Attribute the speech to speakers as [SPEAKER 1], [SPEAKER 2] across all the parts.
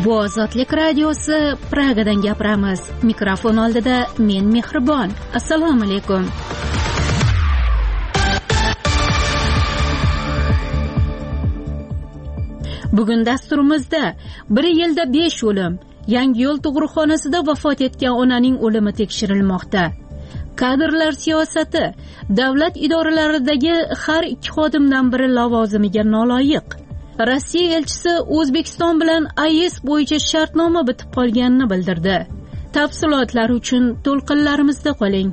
[SPEAKER 1] Bu Ozodlik radiosi, Pragadan gapiramiz. Mikrofon oldida men Mehribon. Assalomu alaykum. Bugun dasturimizda 1 yilda 5 o'lim, Yangiyo'l tug'ruqxonasida vafot etgan onaning o'limi tekshirilmoqda. Kadrlar siyosati, davlat idoralaridagi har 2 xodimdan biri lavozimiga noloyiq. Rossiya elchisi O'zbekiston bilan AES bo'yicha shartnoma bitib qolganini bildirdi. Tafsilotlar uchun to'lqinlarimizda qoling.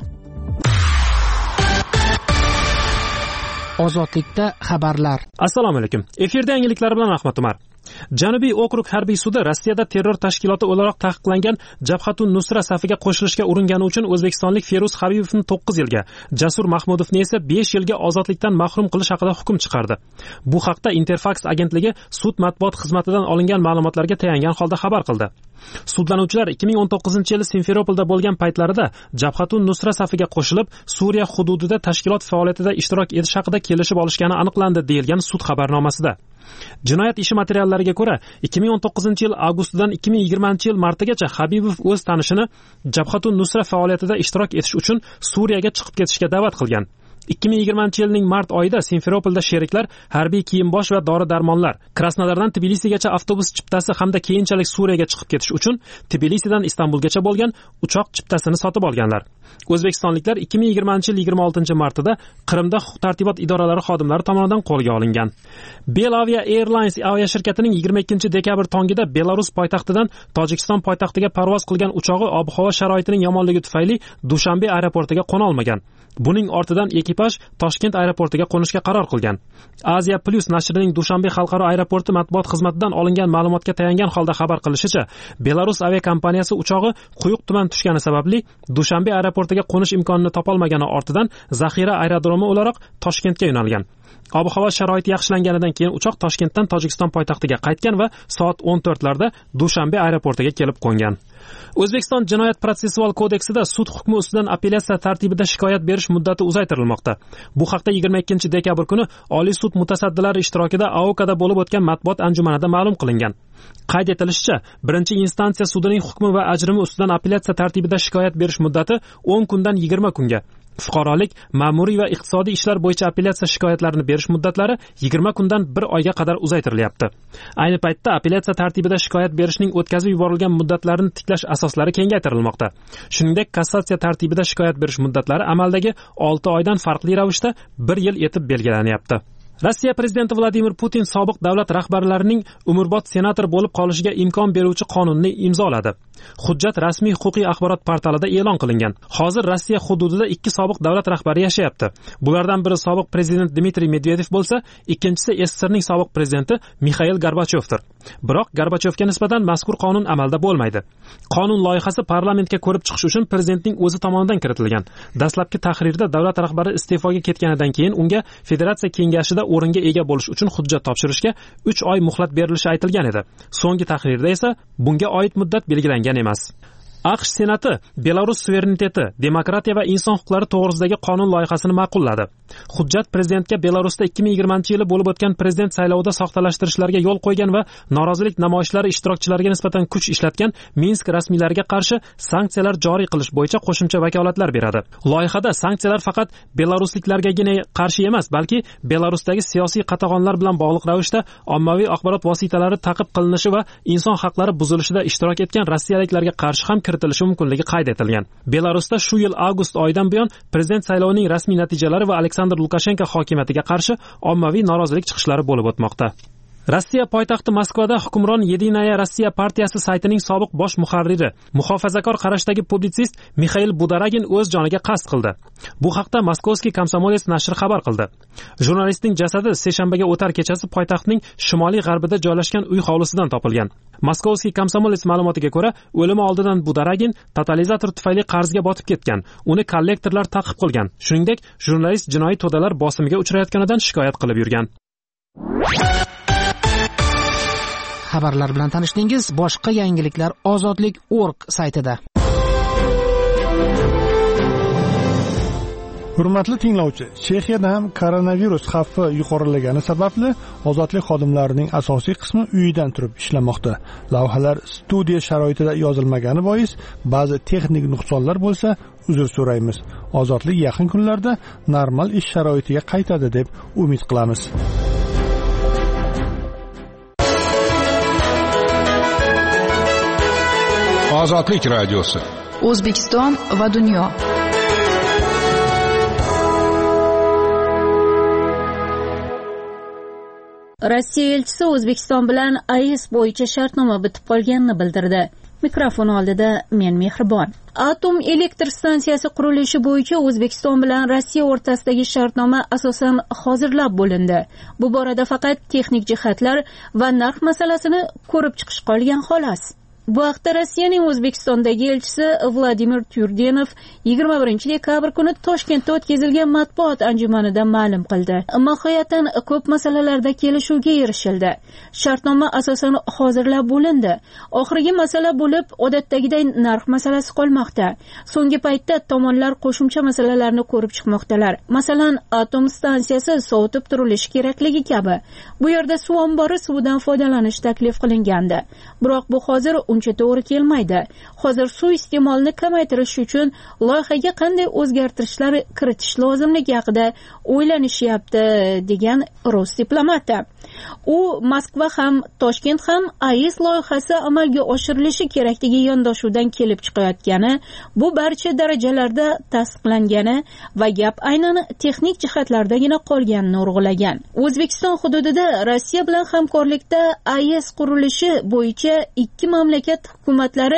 [SPEAKER 2] Ozodlikda xabarlar.
[SPEAKER 3] Assalomu alaykum. Efirda yangiliklar bilan Ahmad Umar. Janubiy okrug harbiy sudi Rossiyada terror tashkiloti o'laroq taqiqlangan Jabhatun Nusra safiga qo'shilishga uringani uchun o'zbekistonlik Feruz Habibovni 9 yilga, Jasur Mahmudovni esa 5 yilga ozodlikdan mahrum qilish haqida hukm chiqardi. Bu haqda Interfax agentligi sud matbuot xizmatidan olingan ma'lumotlarga tayangan holda xabar qildi. Sudlanuvchilar 2019-yili Simferopolda bo'lgan paytlarida Jabhatun Nusra safiga qo'shilib, Suriya hududida tashkilot faoliyatida ishtirok etish haqida kelishib olishgani aniqlandi, deyilgan sud xabarnomasida. Jinoyat ishi materiallariga ko'ra, 2019-yil avgustidan 2020-yil martigacha Habibov o'z tanishini Jabhatun Nusra faoliyatida ishtirok etish uchun Suriyaga chiqib ketishga da'vat qilgan. 2020-yilning mart oyida Simferopolda sheriklar harbiy kiyim-bosh va dori-darmonlar, Krasnodardan Tbilisigacha avtobus chiptasi hamda keyinchalik Suriyaga chiqib ketish uchun Tbilisidan Istanbulgacha bo'lgan uchoq chiptasini sotib olganlar. O'zbekistonliklar 2020-yil 26-martida Qrimda huquq-tartibot idoralari xodimlari tomonidan qo'lga olingan. Belavia Airlines aviashirkatining 22-dekabr tongida Belarus poytaxtidan Tojikiston poytaxtiga parvoz qilgan uchog'i ob-havo sharoitining yomonligi tufayli Dushanbe aeroportiga qo'na olmagan. Buning ortidan ekipaj Toshkent aeroportiga qo'nishga qaror qilgan. Asia Plus nashrining Dushanbe xalqaro aeroporti matbuot xizmatidan olingan ma'lumotga tayangan holda xabar qilishicha, Belarus aviakompaniyasi uchog'i quyuq tuman tushgani sababli Dushanbe aeroportiga qo'nish imkonini topolmagani ortidan zaxira aerodromi o'laroq Toshkentga yo'nalgan. Ob-havo sharoiti yaxshilanganidan keyin uchoq Toshkentdan Tojikiston poytaxtiga qaytgan va soat 14larda Dushanbe aeroportiga kelib qo'ngan. O'zbekiston Jinoyat protsessual kodeksida sud hukmi ustidan apellyatsiya tartibida shikoyat berish muddati uzaytirilmoqda. Bu haqda 22-dekabr kuni Oliy sud mutasaddilari ishtirokida AOKda bo'lib o'tgan matbuot anjumanida ma'lum qilingan. Qayd etilishicha, birinchi instansiya sudining hukmi va ajrimi ustidan apellyatsiya tartibida shikoyat berish muddati 10 kundan 20 kunga, fuqarolik, ma'muriy va iqtisodiy ishlar bo'yicha apellyatsiya shikoyatlarini berish muddatlari 20 kundan 1 oyga qadar uzaytirilyapti. Ayni paytda apellyatsiya tartibida shikoyat berishning o'tkazib yuborilgan muddatlarini tiklash asoslari kengaytirilmoqda. Shuningdek, kassatsiya tartibida shikoyat berish muddatlari amaldagi 6 oydan farqli ravishda 1 yil etib belgilanyapti. Rossiya prezidenti Vladimir Putin sobiq davlat rahbarlarining umrbod senator bo'lib qolishiga imkon beruvchi qonunni imzoladi. Hujjat rasmiy huquqiy axborot portalida e'lon qilingan. Hozir Rossiya hududida 2 sobiq davlat rahbari yashayapti. Bulardan biri sobiq prezident Dmitriy Medvedev bo'lsa, ikkinchisi SSRning sobiq prezidenti Mixail Gorbachevdir. Biroq Gorbachevga nisbatan mazkur qonun amalda bo'lmaydi. Qonun loyihasi parlamentga ko'rib chiqish uchun prezidentning o'zi tomonidan kiritilgan. Dastlabki tahrirda davlat rahbari iste'foga ketganidan keyin unga Federatsiya kengashida o'ringa ega bo'lish uchun hujjat topshirishga 3 oy muhlat berilishi aytilgan edi. So'nggi tahrirda esa bunga oid muddat belgilangan emas. AQSh Senati Belarus suvereniteti, demokratiya va inson huquqlari to'g'risidagi qonun loyihasini ma'qulladi. Hujjat prezidentga Belarusda 2020-yili bo'lib o'tgan prezident saylovida soxtalashtirishlarga yo'l qo'ygan va norozilik namoyishlari ishtirokchilariga nisbatan kuch ishlatgan Minsk rasmiylariga qarshi sanksiyalar joriy qilish bo'yicha qo'shimcha vakolatlar beradi. Loyihada sanksiyalar faqat belarusliklargagina qarshi emas, balki Belarusdagi siyosiy qatag'onlar bilan bog'liq ravishda ommaviy axborot vositalari ta'qib qilinishi va inson huquqlari buzilishida ishtirok etgan rossiyaliklarga qarshi ham kiritilishi mumkinligi qayd etilgan. Belarusda shu yil avgust oyidan buyon prezident saylovining rasmiy natijalari va Aleksandr Lukashenko hokimiyatiga qarshi ommaviy norozilik chiqishlari bo'lib o'tmoqda. Rossiya poytaxti Moskvada hukmron Yedinaya Rossiya partiyasi saytining sobiq bosh muharriri, muhofazakor qarashdagi publitsist Mixail Budaragin o'z joniga qasd qildi. Bu haqda Moskovskiy Komsomolets nashri xabar qildi. Jurnalistning jasadi seshanbaga o'tar kechasi poytaxtning shimoliy-g'arbida joylashgan uy hovlisidan topilgan. Moskovskiy Komsomolets ma'lumotiga ko'ra, o'limi oldidan Budaragin totalizator tufayli qarzga botib ketgan. Uni kollektorlar ta'qib qilgan. Shuningdek, jurnalist jinoiy to'dalar bosimiga uchrayotganidan shikoyat qilib yurgan.
[SPEAKER 2] Xabarlar bilan tanishdingiz. Boshqa yangiliklar ozodlik.org saytida.
[SPEAKER 4] Hurmatli tinglovchi, Chexiyada ham koronavirus xavfi yuqorilagani sababli ozodlik xodimlarining asosiy qismi uyidan turib ishlamoqda. Lavhalar studiya sharoitida yozilmagani bois ba'zi texnik nuqsonlar bo'lsa, uzr so'raymiz. Ozodlik yaqin kunlarda normal ish sharoitiga qaytadi deb umid qilamiz.
[SPEAKER 5] Ozodlik radiosi.
[SPEAKER 6] O'zbekiston va dunyo.
[SPEAKER 1] Rossiya elchisi O'zbekiston bilan AES bo'yicha shartnoma bitib qolganini bildirdi. Mikrofon oldida men Mehribon. Atom elektr stansiyasi qurilishi bo'yicha O'zbekiston bilan Rossiya o'rtasidagi shartnoma asosan hozirlab bo'lindi. Bu borada faqat texnik jihatlar va narx masalasini ko'rib chiqish qolgan xolos. Bu haqda Rossiyaning O'zbekistondagi elchisi Vladimir Tyurdenov 21 dekabr kuni Toshkentda o'tkazilgan matbuot anjumanida ma'lum qildi. Mohiyatan ko'p masalalarda kelishuvga erishildi. Shartnoma asosan hozirlab bo'lindi. Oxirgi masala bo'lib, odatdagiday narx masalasi qolmoqda. So'nggi paytda tomonlar qo'shimcha masalalarni ko'rib chiqmoqdalar. Masalan, atom stansiyasi sovutib turilishi kerakligi kabi. Bu yerda suv ombori suvidan foydalanish taklif qilingandi. Biroq bu hozir uncha to'g'ri kelmaydi. Hozir suv iste'molini kamaytirish uchun loyihaga qanday o'zgartirishlar kiritish lozimligi haqida o'ylanishyapti, degan rus diplomati. U Moskva ham, Toshkent ham AES loyihasi amalga oshirilishi kerakligi yondashuvdan kelib chiqayotgani, bu barcha darajalarda tasdiqlangani va gap aynan texnik jihatlardagina qolganini urg'ulagan. O'zbekiston hududida Rossiya bilan hamkorlikda AES qurilishi bo'yicha ikki mamlakat hukumatlari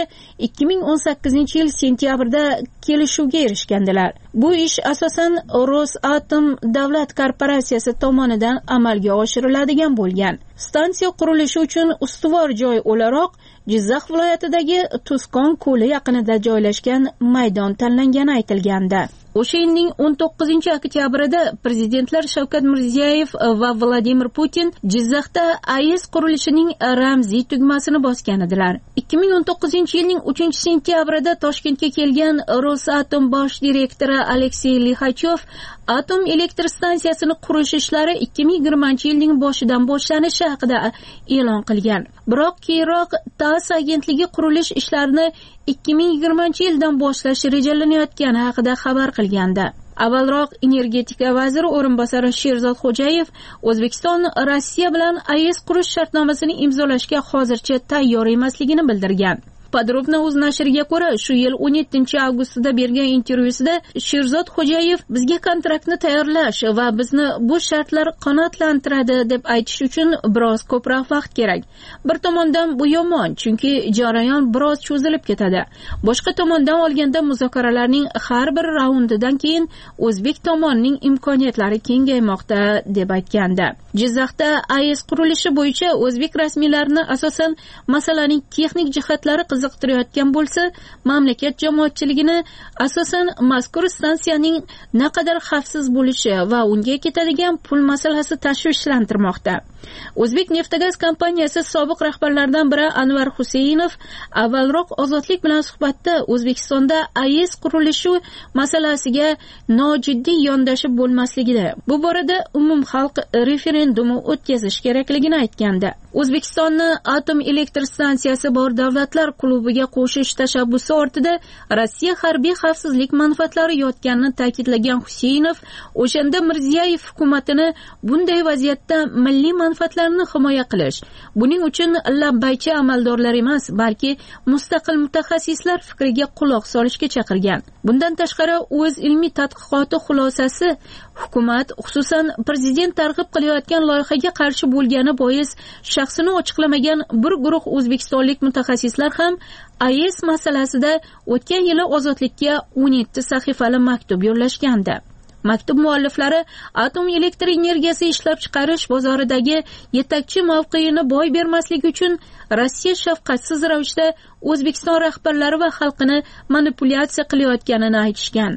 [SPEAKER 1] 2018-yil sentyabrda kelishuvga erishgandilar. Bu ish asosan Rosatom davlat korporatsiyasi tomonidan amalga oshiriladigan bo'lgan. Stansiya qurilishi uchun ustuvor joy o'laroq Jizzax viloyatidagi Tuzkon ko'li yaqinida joylashgan maydon tanlangani aytilgandi. O'sha yilning 19-oktyabrida prezidentlar Shavkat Mirziyoyev va Vladimir Putin Jizzaxda AES qurilishining ramziy tugmasini bosgan edilar. 2019-yilning 3-sentyabrida Toshkentga kelgan Rosatom bosh direktori Aleksey Lixachov atom elektr stansiyasini qurish ishlari 2020-yilning boshidan boshlanishi haqida e'lon qilgan. Biroq keyinroq TASS agentligi qurilish ishlarini 2020-yildan boshlash rejalanayotgani haqida xabar qilgandi. Avvalroq energetika vaziri o'rinbosari Sherzod Xo'jayev O'zbekiston Rossiya bilan AES qurish shartnomasini imzolashga hozircha tayyor emasligini bildirgan. Podrobno o'z nashriga ko'ra, shu yil 17-avgustida bergan intervyusida Sherzod Xo'jayev bizga kontraktni tayyorlash va bizni bu shartlar qanoatlantiradi deb aytish uchun biroz ko'proq vaqt kerak. Bir tomondan bu yomon, chunki jarayon biroz cho'zilib ketadi. Boshqa tomondan olganda muzokaralarning har bir raundidan keyin o'zbek tomonining imkoniyatlari kengaymoqda deb aytgandi. Jizzaxda AES qurilishi bo'yicha o'zbek rasmiylarini asosan masalaning texnik jihatlari qiziqtirayotgan bo'lsa, mamlakat jamoatchiligini asosan mazkur stansiyaning naqadar xavfsiz bo'lishi va unga ketadigan pul masalasi tashvishlantirmoqda. O'zbek Neftagaz kompaniyasi sobiq rahbarlaridan biri Anvar Husaynov avvalroq Ozodlik bilan suhbatda O'zbekistonda AES qurilishi masalasiga nojiddiy yondashib bo'lmasligini, bu borada umumxalq referendumi o'tkazish kerakligini aytgandi. O'zbekistonni atom elektr stansiyasi bor davlatlar klubiga qo'shish tashabbusi ortida Rossiya harbiy xavfsizlik manfaatlari yotganini ta'kidlagan Husaynov, o'shanda Mirziyoyev hukumatini bunday vaziyatda milliy manfaatlarni himoya qilish, buning uchun labbaychi amaldorlar emas, balki mustaqil mutaxassislar fikriga quloq solishga chaqirgan. Bundan tashqari, o'z ilmiy tadqiqoti xulosasi hukumat, xususan prezident targ'ib qilayotgan loyihaga qarshi bo'lgani bois shaxsini ochiqlamagan bir guruh o'zbekistonlik mutaxassislar ham AES masalasida o'tgan yili Ozodlikka 17 sahifali maktub yo'llashgandi. Maktub mualliflari atom elektr energiyasi ishlab chiqarish bozoridagi yetakchi mavqeini boy bermasligi uchun Rossiya shafqatsiz ravishda O'zbekiston rahbarlari va xalqini manipulyatsiya qilayotganini aytishgan.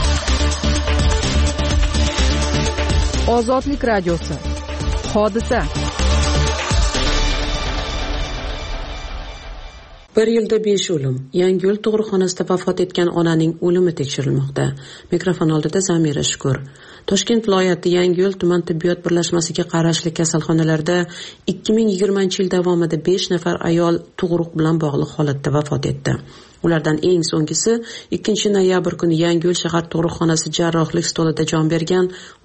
[SPEAKER 6] Ozodlik radiosi. Hodisa.
[SPEAKER 7] Bir yilda 5 o'lim. Yangiyo'l tug'ruqxonasida vafot etgan onaning o'limi tekshirilmoqda. Mikrofon oldida Zamira Shukur. Toshkent viloyati Yangiyo'l tuman tibbiyot birlashmasiga qarashli kasalxonalarda 2020-yil davomida 5 nafar ayol tug'ruq bilan bog'liq holatda vafot etdi. Ulardan eng so'nggisi 2 noyabr kuni Yangiyo'l shahar tug'ruqxonasi jarrohlik stolida jon bergan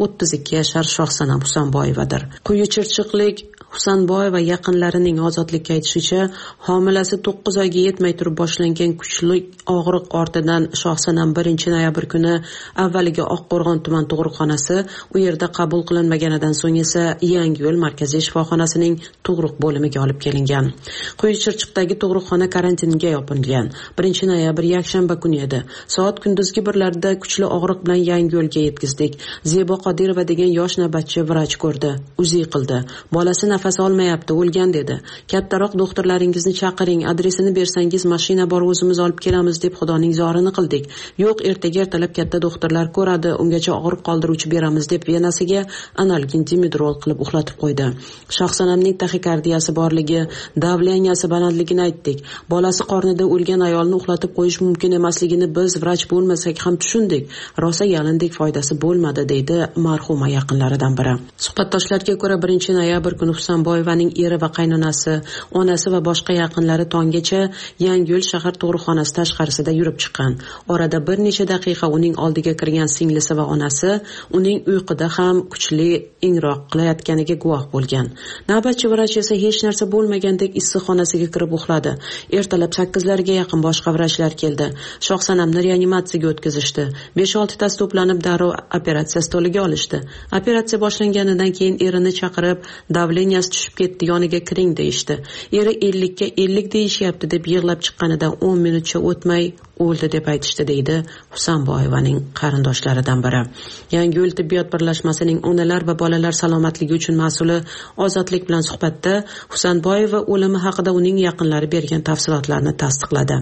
[SPEAKER 7] 32 yashar Shohsanam Husanboyevadir. Quyi Chirchiqlik Husanboyeva yaqinlarining ozodlikka aytishicha, homilasi 9 oyga yetmay turib boshlangan kuchli og'riq ortidan Shohsanam 1 noyabr kuni avvaliga Oqqo'rg'on tuman tug'ruqxonasi, u yerda qabul qilinmaganidan so'ng esa Yangiyo'l markaziy shifoxonasining tug'ruq bo'limiga olib kelingan. Quyi Chirchiqdagi tug'ruqxona karantinga yopilgan. 1 noyabr yakshanba kuni edi. Soat kunduzgi birlarda kuchli og'riq bilan Yangiyo'lga yetkazdik. Zebo Qodirova degan yosh navbatchi vrach ko'rdi. Uzi qildi. Bolasi nafas olmayapti, o'lgan dedi. Kattaroq doktorlaringizni chaqiring, adresini bersangiz mashina bor, o'zimiz olib kelamiz deb Xudoning zorini qildik. Yo'q, ertaga ertalab katta doktorlar ko'radi, ungacha og'riq qoldiruvchi beramiz deb venasiga analgin dimidrol qilib uxlatib qo'ydi. Shohsanamning taxikardiyasi borligi, davleniyasi balandligini aytdik. Bolasi qornida o'lgan ayolni uxlatib qo'yish mumkin emasligini biz vrach bo'lmasak ham tushundik. Rosa yalindik, foydasi bo'lmadi, deydi marhuma yaqinlaridan biri. Suhbatdoshlarga ko'ra 1 noyabr kuni Husanboyevaning eri va qaynonasi, onasi va boshqa yaqinlari tonggacha Yangiyo'l shahar tug'ruqxonasi tashqarisida yurib chiqqan. Orada bir necha daqiqa uning oldiga kirgan singlisi va onasi uning uyquda ham kuchli ingroq qilayotganiga guvoh bo'lgan. Navbatchi vrach esa hech narsa bo'lmagandek issiqxonasiga kirib uxladi. Ertalab 8larga yaqin boshqa vrachlar keldi. Shohsanamni reanimatsiyaga o'tkazishdi. 5-6 tasi to'planib darrov operatsiya stoliga olishdi. Operatsiya boshlanganidan keyin erini chaqirib, davleniyasi tushib ketdi, yoniga kiring deyishdi. Eri 50 ga 50 deyishyapti deb yig'lab chiqqanidan 10 minutcha o'tmay o'ldi deb aytishdi, deydi Husanboyevaning qarindoshlaridan biri. Yangiyo'l tibbiyot birlashmasining onalar va bolalar salomatligi uchun mas'uli Ozodlik bilan suhbatda Husanboyeva o'limi haqida uning yaqinlari bergan tafsilotlarni tasdiqladi.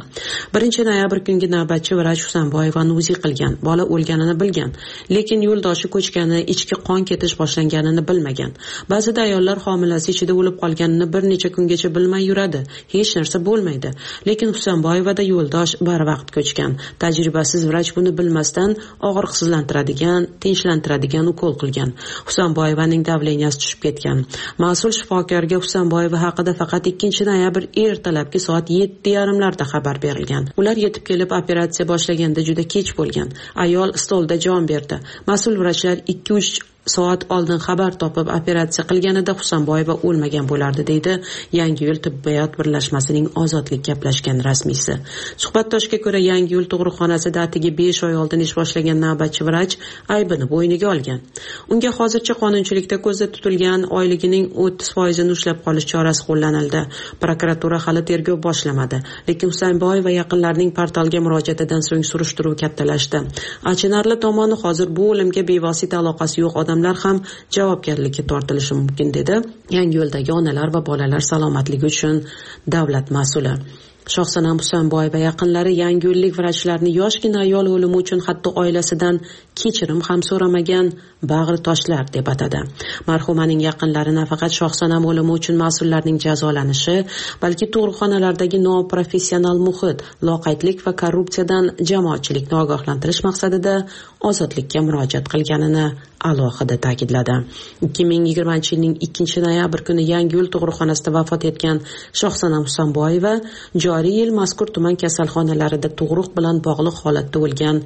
[SPEAKER 7] 1 noyabr kungi navbatchi vrach Husanboyevani uzi qilgan. Bola o'lganini bilgan, lekin yo'ldoshi ko'chgani, ichki qon ketish boshlanganini bilmagan. Ba'zida ayollar homilasi ichida o'lib qolganini bir necha kungacha bilmay yuradi. Hech narsa bo'lmaydi. Lekin Husanboyevada yo'ldosh barvaqt ko'chgan. Tajribasiz vrach buni bilmasdan og'riqsizlantiradigan, tinchlantiradigan ukol qilgan. Husanboyevaning davleniyasi tushib ketgan. Mas'ul shifokorga Husanboyeva haqida faqat 2 noyabr ertalabki soat 7:30larda xabar berilgan. Ular yetib kelib operatsiya boshlaganda juda kech bo'lgan. Ayol stolda jon berdi. Mas'ul vrachlar 2-3 soat oldin xabar topib operatsiya qilganida Husanboyeva o'lmagan bo'lardi, deydi Yangiyo'l tibbiyot birlashmasining Ozodlik gaplashgan rasmiysi. Suhbatdoshga ko'ra Yangiyo'l tug'ruqxonasida atigi 5 oy oldin ish boshlagan navbatchi vrach aybini bo'yniga olgan. Unga hozircha qonunchilikda ko'zda tutilgan oyligining 30% ushlab qolish chorasi qo'llanildi. Prokuratura hali tergov boshlamadi, lekin Husanboyeva yaqinlarining portalga murojaatidan so'ng surishtiruv kattalashdi. Achinarli tomoni hozir bu o'limga bevosita aloqasi yo'q odamlar ham javobgarlikka tortilishi mumkin, dedi Yangiyo'ldagi onalar va bolalar salomatligi uchun davlat mas'uli. Shohsanam Husanboyeva yaqinlari yangiyo'llik vrachlarni yoshgina ayol o'limi uchun hatto oilasidan kechirim ham so'ramagan bag'ri toshlar deb atadi. Marhumaning yaqinlari nafaqat Shohsanam o'limi uchun mas'ullarning jazolanishi, balki tug'ruqxonalardagi noprofessional muhit, loqaydlik va korrupsiyadan jamoatchilikni ogohlantirish maqsadida Ozodlikka murojaat qilganini alohida ta'kidladi. 2020-yilning 2-noyabr kuni Yangiyo'l tug'ruqxonasida vafot etgan Shohsanam Husanboyeva joriy yil mazkur tuman kasalxonalarida tug'ruq bilan bog'liq holatda o'lgan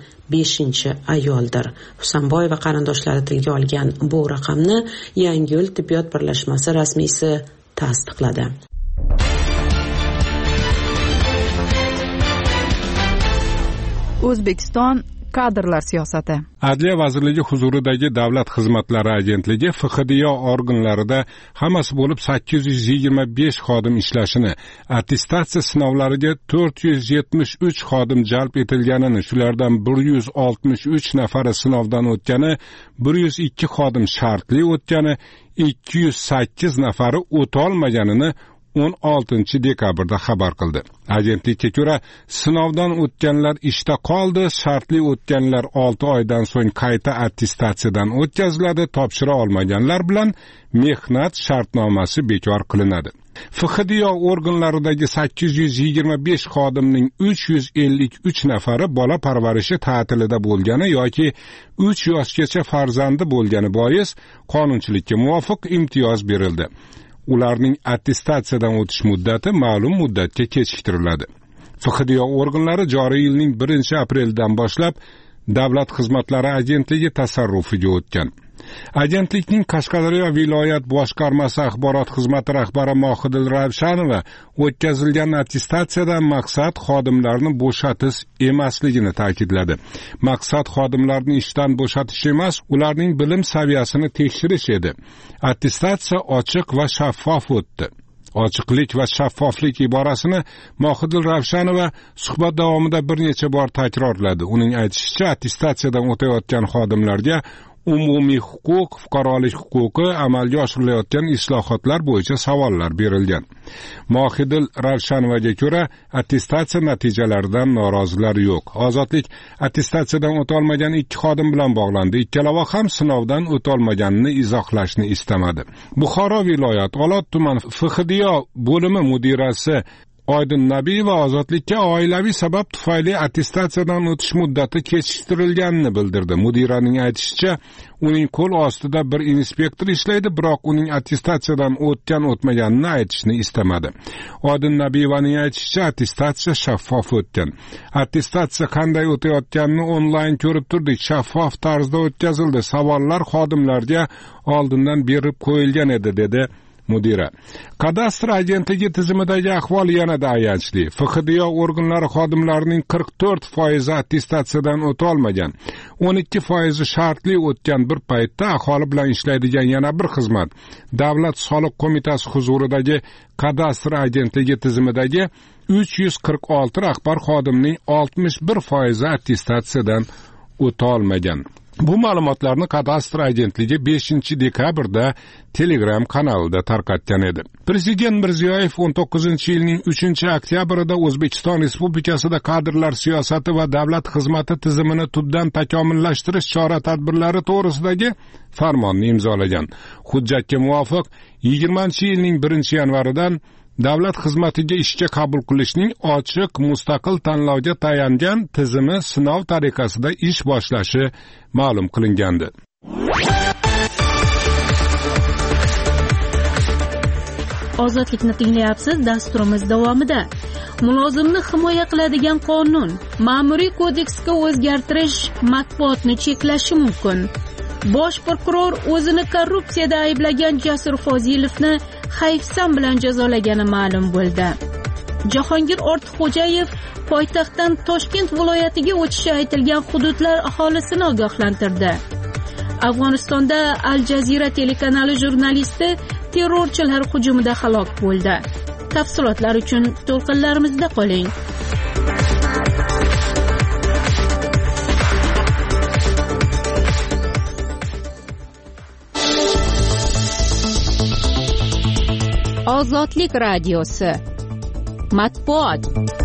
[SPEAKER 7] 5-ayoldir. Husanboyeva qarindoshlari tilga olgan bu raqamni Yangiyo'l tibbiyot birlashmasi rasmiysi tasdiqladi.
[SPEAKER 6] O'zbekiston kadrlar siyosati.
[SPEAKER 5] Adliya vazirligi huzuridagi Davlat xizmatlari agentligi FXDYO organlarida hammasi bo'lib 825 xodim ishlashini, attestatsiya sinovlariga 473 xodim jalb etilganini, shulardan 163 nafari sinovdan o'tgani, 102 xodim shartli o'tgani, 208 nafari o'tolmaganini 16 dekabrda xabar qildi. Agentlikka ko'ra, sinovdan o'tganlar ishda qoldi, shartli o'tganlar 6 oydan so'ng qayta attestatsiyadan o'tkaziladi, topshira olmaganlar bilan mehnat shartnomasi bekor qilinadi. FHDYO organlaridagi 825 xodimning 353 nafari bola parvarishi ta'tilida bo'lgani yoki 3 yoshgacha farzandi bo'lgani bois qonunchilikka muvofiq imtiyoz berildi. Ularning attestatsiyadan o'tish muddati ma'lum muddatga kechiktiriladi. FHDYO organlari joriy yilning 1-aprelidan boshlab Davlat xizmatlari agentligi tasarrufiga o'tgan. Agentlikning Qashqadaryo viloyat boshqarmasi axborot xizmati rahbari Mohidil Ravshanova o'tkazilgan attestatsiyadan maqsad xodimlarni bo'shatish emasligini ta'kidladi. Maqsad xodimlarni ishdan bo'shatish emas, ularning bilim saviyasini tekshirish edi. Attestatsiya ochiq va shaffof o'tdi. Ochiqlik va shaffoflik iborasini Mohidil Ravshanova suhbat davomida bir necha bor takrorladi. Uning aytishicha, attestatsiyadan o'tayotgan xodimlarga umumiy huquq, fuqarolik huquqi, amalga oshirilayotgan islohotlar bo'yicha savollar berilgan. Mohidil Ravshanovaga ko'ra, attestatsiya natijalaridan norozilar yo'q. Ozodlik attestatsiyadan o'tolmagan 2 xodim bilan bog'landi. Ikkalava ham sinovdan o'tolmaganini izohlashni istamadi. Buxoro viloyat Olot tuman FHDYO bo'limi mudirasi Oydin Nabiyeva ozodlikka oilaviy sabab tufayli attestatsiyadan o'tish muddati kechiktirilganini bildirdi. Mudiraning aytishicha, uning qo'l ostida bir inspektor ishlaydi, biroq uning attestatsiyadan o'tgan-o'tmaganini aytishni istamadi. Oydin Nabiyevaning aytishicha, attestatsiya shaffof o'tgan. Attestatsiya qanday o'tayotganini onlayn ko'rib turdik. Shaffof tarzda o'tkazildi. Savollar xodimlarga oldindan berib qo'yilgan edi, dedi mudira. Kadastr agentligi tizimidagi ahvol yanada ayanchli. FHDYO organlari xodimlarining 44% attestatsiyadan o'ta olmagan. 12% shartli o'tgan bir paytda aholi bilan ishlaydigan yana bir xizmat. Davlat soliq qo'mitasi huzuridagi kadastr agentligi tizimidagi 346 rahbar xodimning 61% attestatsiyadan o'ta olmagan. Bu ma'lumotlarni kadastr agentligi 5-dekabrda Telegram kanalida tarqatgan edi. Prezident Mirziyoyev 19-yilning 3-oktyabrida O'zbekiston Respublikasida kadrlar siyosati va davlat xizmati tizimini tubdan takomillashtirish chora-tadbirlari to'g'risidagi farmonni imzolagan. Hujjatga muvofiq 20-yilning 1-yanvaridan davlat xizmatiga ishga qabul qilishning ochiq, mustaqil tanlovga tayangan tizimi sinov tariqasida ish boshlashi ma'lum qilingandi.
[SPEAKER 1] Ozodlikni tinglayapsiz. Dasturimiz davomida mulozimni himoya qiladigan qonun, ma'muriy kodeksga o'zgartirish matbuotni cheklashi mumkin. Bosh prokuror o'zini korrupsiyada ayblagan Jasur Fozilovni hayfsan bilan jazolagani ma'lum bo'ldi. Jahongir Ortiqxo'jayev poytaxtdan Toshkent viloyatiga o'tishi aytilgan hududlar aholisini ogohlantirdi. Afg'onistonda Al Jazeera telekanali jurnalisti terrorchilar hujumida halok bo'ldi. Tafsilotlar uchun to'lqinlarimizda qoling. Ozodlik radiosi matbuot.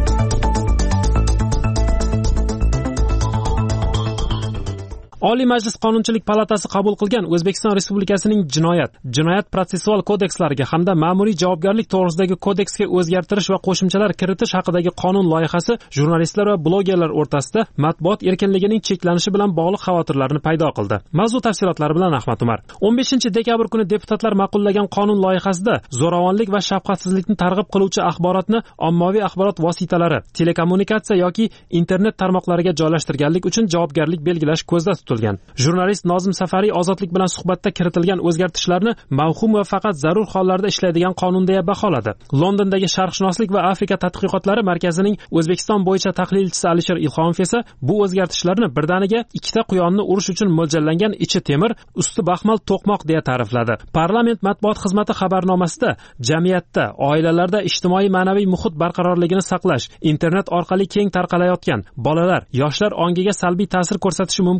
[SPEAKER 3] Oliy Majlis Qonunchilik palatasi qabul qilgan O'zbekiston Respublikasining Jinoyat protsessual kodekslariga hamda ma'muriy javobgarlik to'g'risidagi kodeksga o'zgartirish va qo'shimchalar kiritish haqidagi qonun loyihasi jurnalistlar va blogerlar o'rtasida matbuot erkinligining cheklanishi bilan bog'liq xavotirlarni paydo qildi. Mavzu tafsilotlari bilan Ahmad Umar. 15-dekabr kuni deputatlar ma'qullagan qonun loyihasida zo'ravonlik va shafqatsizlikni targ'ib qiluvchi axborotni ommaviy axborot vositalari, telekommunikatsiya yoki internet tarmoqlariga joylashtirganlik uchun javobgarlik belgilash ko'zda tutilgan. Jurnalist Nozim Safariy ozodlik bilan suhbatda kiritilgan o'zgartishlarni mavhum va faqat zarur hollarda ishlaydigan qonun deya baholadi. Londondagi Sharqshunoslik va Afrika tadqiqotlari markazining O'zbekiston bo'yicha tahlilchisi Alisher Ilhomov esa bu o'zgartishlarni birdaniga ikkita quyonni urish uchun mo'ljallangan ichi temir, usti baxmal to'qmoq deya ta'rifladi. Parlament matbuot xizmati xabarnomasida jamiyatda, oilalarda ijtimoiy ma'naviy muhit barqarorligini saqlash, internet orqali keng tarqalayotgan bolalar, yoshlar ongiga salbiy ta'sir ko'rsatishi mumkin bo'lgan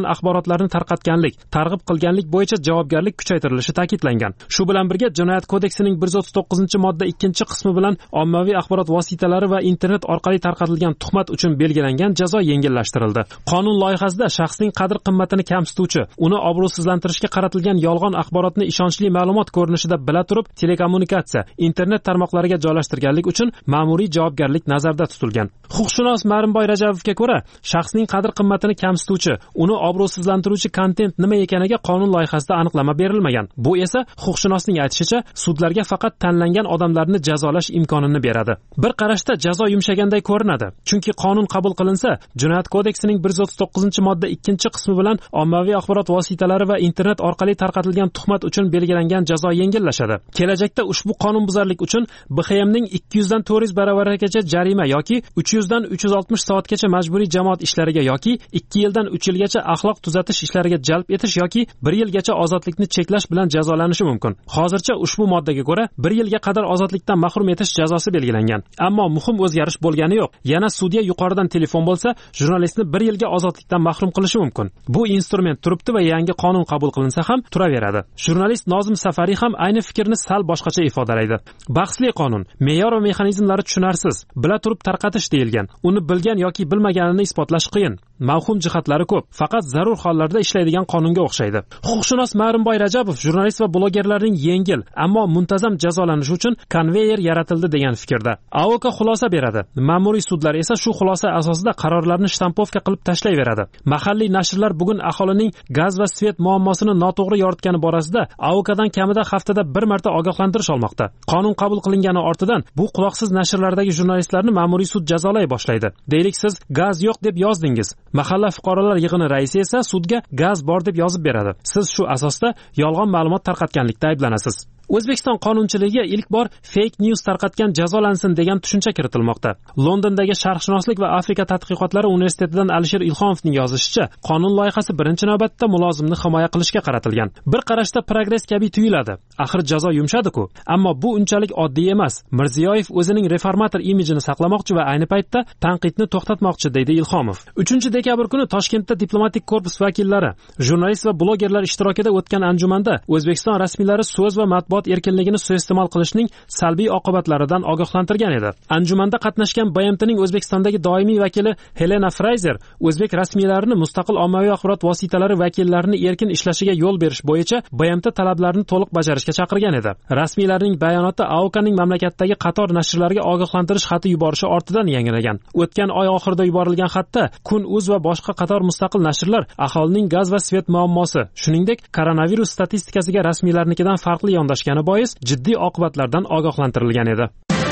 [SPEAKER 3] ishlatilgan axborotlarni tarqatganlik, targ'ib qilganlik bo'yicha javobgarlik kuchaytirilishi ta'kidlangan. Shu bilan birga Jinoyat kodeksining 139-modda 2-qismi bilan ommaviy axborot vositalari va internet orqali tarqatilgan tuhmat uchun belgilangan jazo yengillashtirildi. Qonun loyihasida shaxsning qadr-qimmatini kamsituvchi, uni obro'sizlantirishga qaratilgan yolg'on axborotni ishonchli ma'lumot ko'rinishida bila turib telekommunikatsiya, internet tarmoqlariga joylashtirganlik uchun ma'muriy javobgarlik nazarda tutilgan. Huquqshunos Marimboy Rajabovga ko'ra, shaxsning qadr-qimmatini kamsituvchi, uni obro'sizlantiruvchi kontent nima ekaniga qonun loyihasida aniqlama berilmagan. Bu esa huquqshunosning aytishicha, sudlarga faqat tanlangan odamlarni jazolash imkonini beradi. Bir qarashda jazo yumshaganday ko'rinadi. Chunki qonun qabul qilinsa, Jinoyat kodeksining 139-modda 2-qismi bilan ommaviy axborot vositalari va internet orqali tarqatilgan tuhmat uchun belgilangan jazo yengillashadi. Kelajakda ushbu qonunbuzarlik uchun BXMning 200 dan 400 baravarigacha jarima yoki 300 dan 360 soatgacha majburiy jamoat ishlariga yoki 2 yildan 3 yilgacha axloq tuzatish ishlariga jalb etish yoki 1 yilgacha ozodlikni cheklash bilan jazolanishi mumkin. Hozircha ushbu moddaga ko'ra 1 yilga qadar ozodlikdan mahrum etish jazosi belgilangan. Ammo muhim o'zgarish bo'lgani yo'q. Yana sudya yuqoridan telefon bo'lsa, jurnalistni 1 yilga ozodlikdan mahrum qilishi mumkin. Bu instrument turibdi va yangi qonun qabul qilinsa ham turaveradi. Jurnalist Nozim Safariy ham ayni fikrni sal boshqacha ifodalaydi. Bahsli qonun, me'yor va mexanizmlari tushunarsiz, bila turib tarqatish deyilgan. Uni bilgan yoki bilmaganini isbotlash qiyin. Mavhum jihatlari ko'p, faqat zarur hollarda ishlaydigan qonunga o'xshaydi. Huquqshunos Marimboy Rajabov jurnalist va blogerlarning yengil, ammo muntazam jazolanishi uchun konveyer yaratildi degan fikrda. AOK xulosa beradi. Ma'muriy sudlar esa shu xulosa asosida qarorlarni shtampovka qilib tashlayveradi. Mahalliy nashrlar bugun aholining gaz va svet muammosini noto'g'ri yoritgani borasida AOKdan kamida haftada 1 marta ogohlantirish olmoqda. Qonun qabul qilingani ortidan bu quloqsiz nashrlardagi jurnalistlarni ma'muriy sud jazolay boshlaydi. Deylik, siz gaz yo'q deb yozdingiz. Mahalla fuqarolar yig'ini raisi esa sudga gaz bor deb yozib beradi. Siz shu asosda yolg'on ma'lumot tarqatganlikda ayblanasiz. O'zbekiston qonunchiligiga ilk bor fake news tarqatgan jazolansin degan tushuncha kiritilmoqda. Londondagi Sharqshunoslik va Afrika tadqiqotlari universitetidan Alisher Ilhomovning yozishicha, qonun loyihasi birinchi navbatda mulozimni himoya qilishga qaratilgan. Bir qarashda progress kabi tuyuladi. Axir jazo yumshadi-ku. Ammo bu unchalik oddiy emas. Mirziyoyev o'zining reformator imijini saqlamoqchi va ayni paytda tanqidni to'xtatmoqchi, deydi Ilhomov. 3-dekabr kuni Toshkentda diplomatik korpus vakillari, jurnalist va blogerlar ishtirokida o'tgan anjumanda O'zbekiston rasmiylari so'z va matbuot erkinligini suiiste'mol qilishning salbiy oqibatlaridan ogohlantirgan edi. Anjumanda qatnashgan BMTning O'zbekistondagi doimiy vakili Helena Fraser o'zbek rasmiylarini mustaqil ommaviy axborot vositalari vakillarini erkin ishlashiga yo'l berish bo'yicha BMT talablarini to'liq bajarishga chaqirgan edi. Rasmiylarning bayonoti AOKning mamlakatdagi qator nashrlarga ogohlantirish xati yuborishi ortidan yangragan. O'tgan oy oxirida yuborilgan xatda Kun.uz va boshqa qator mustaqil nashrlar aholining gaz va svet muammosi, shuningdek koronavirus statistikasiga rasmiylarnikidan farqli yondashgan bois jiddiy oqibatlardan ogohlantirilgan edi.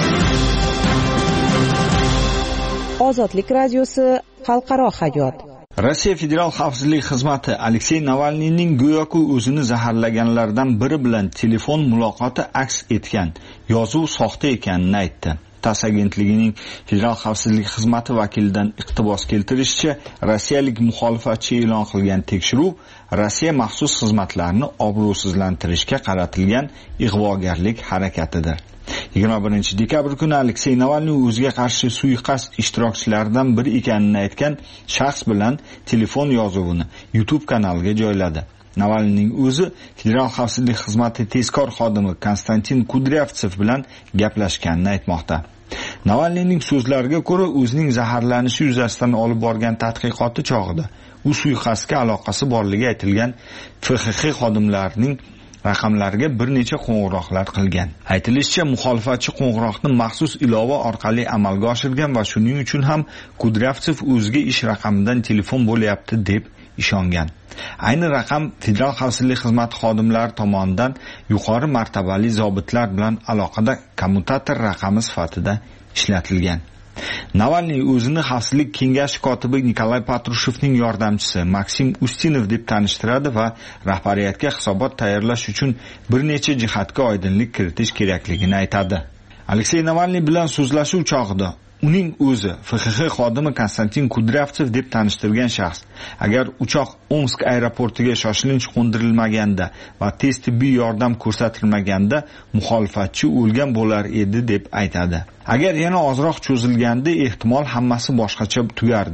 [SPEAKER 8] Ozodlik radiosi xalqaro hayot.
[SPEAKER 9] Rossiya Federal xavfsizlik xizmati Aleksey Navalniyning go'yoki o'zini zaharlaganlardan biri bilan telefon muloqoti aks etgan yozuv soxta ekanini aytdi. TASS agentligining Federal xavfsizlik xizmati vakilidan iqtibos keltirishicha, rossiyalik muxolifatchi e'lon qilgan tekshiruv Rossiya maxsus xizmatlarini obro'sizlantirishga qaratilgan ig'vogarlik harakatidir. 21-dekabr kuni Aleksey Navalniy o'ziga qarshi suiqasd ishtirokchilaridan biri ekanini aytgan shaxs bilan telefon yozuvini YouTube kanaliga joyladi. Navalniyning o'zi Federal xavfsizlik xizmati tezkor xodimi Konstantin Kudryavtsev bilan gaplashganini aytmoqda. Navalniyning so'zlariga ko'ra, o'zining zaharlanishi yuzasidan olib borgan tadqiqoti chog'ida u suiqasdga aloqasi borligi aytilgan FXX xodimlarining raqamlariga bir necha qo'ng'iroqlar qilgan. Aytilishicha, muxolifatchi qo'ng'iroqni maxsus ilova orqali amalga oshirgan va shuning uchun ham Kudryavtsev o'ziga ish raqamidan telefon bo'lyapti deb ishongan. Ayni raqam Federal xavfsizlik xizmati xodimlari tomonidan yuqori martabali zobitlar bilan aloqada kommutator raqami sifatida ishlatilgan. Navalniy o'zini xavfsizlik kengashi kotibi Nikolay Patrushevning yordamchisi Maksim Ustinov deb tanishtiradi va rahbariyatga hisobot tayyorlash uchun bir necha jihatga oydinlik kiritish kerakligini aytadi. Aleksey Navalniy bilan so'zlashuv chog'ida uning o'zi FXX xodimi Konstantin Kudryavtsev deb tanishtirgan shaxs agar uchoq Omsk aeroportiga shoshilinch qo'ndirilmaganda va tez tibbiy yordam ko'rsatilmaganda muxolifatchi o'lgan bo'lar edi deb aytadi. Agar yana ozroq cho'zilganda ehtimol hammasi boshqacha tugardi.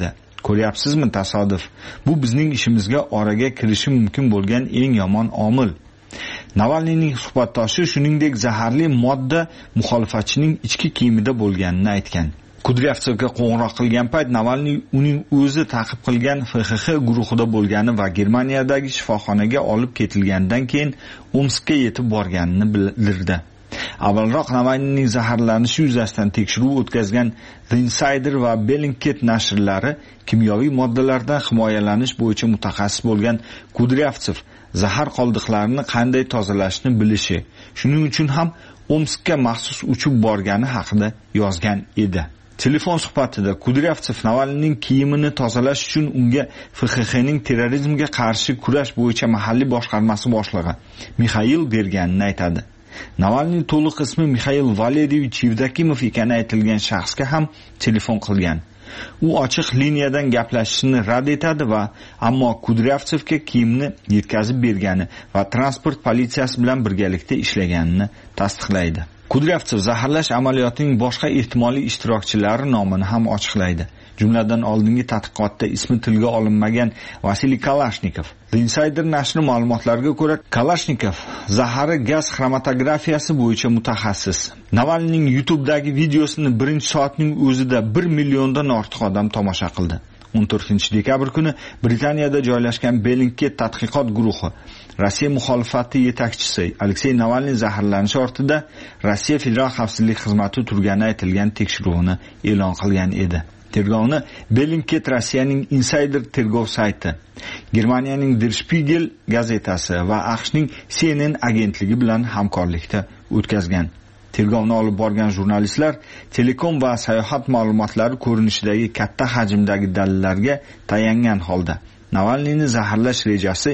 [SPEAKER 9] Ko'ryapsizmi tasodif? Bu bizning ishimizga oraga kirishi mumkin bo'lgan eng yomon omil. Navalniyning suhbatdoshi shuningdek zaharli modda muxolifatchining ichki kiyimida bo'lganini aytgan. Kudryavtsevga qo'ng'iroq qilgan payt Navalniy uning o'zi ta'qib qilgan FXX guruhida bo'lgani va Germaniyadagi shifoxonaga olib ketilgandan keyin Omskka yetib borganini bildirdi. Avvalroq Navalniyning zaharlanishi yuzasidan tekshiruv o'tkazgan The Insider va Bellingcat nashrlari kimyoviy moddalardan himoyalanish bo'yicha mutaxassis bo'lgan Kudryavtsev zahar qoldiqlarini qanday tozalashni bilishi, shuning uchun ham Omskka maxsus uchib borgani haqida yozgan edi. Telefon suhbatida Kudryavtsev Navalniyning kiyimini tozalash uchun unga FXXning terrorizmga qarshi kurash bo'yicha mahalliy boshqarmasi boshlig'i Mixail berganini aytadi. Navalniy to'liq ismi Mixail Valerievich Yevdokimov ekani aytilgan shaxsga ham telefon qilgan. U ochiq liniyadan gaplashishni rad etadi va ammo Kudryavtsevga kiyimni yetkazib bergani va transport politsiyasi bilan birgalikda ishlaganini tasdiqlaydi. Kudryavtsev zaharlash amaliyotining boshqa ehtimoliy ishtirokchilari nomini ham ochiqlaydi. Jumladan oldingi tadqiqotda ismi tilga olinmagan Vasiliy Kalashnikov. The Insider nashri ma'lumotlariga ko'ra, Kalashnikov zahari gaz xromatografiyasi bo'yicha mutaxassis. Navalniyning YouTube'dagi videosini birinchi soatning o'zida 1 milliondan ortiq odam tomosha qildi. 14-dekabr kuni Britaniyada joylashgan Bellingcat tadqiqot guruhi Rossiya muxolifati yetakchisi Aleksey Navalniy zaharlanishi ortida Rossiya Federal xavfsizlik xizmati turgani aytilgan tekshiruvni e'lon qilgan edi. Tergovni Bellingcat Rossiyaning Insider tergov sayti, Germaniyaning Der Spiegel gazetasi va AQShning CNN agentligi bilan hamkorlikda o'tkazgan. Tergovni olib borgan jurnalistlar telekom va sayohat ma'lumotlari ko'rinishidagi katta hajmdagi dalillarga tayangan holda Navalniyni zaharlash rejasi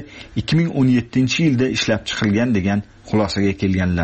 [SPEAKER 9] 2017-yilda ishlab chiqilgan degan xulosaga kelganlar.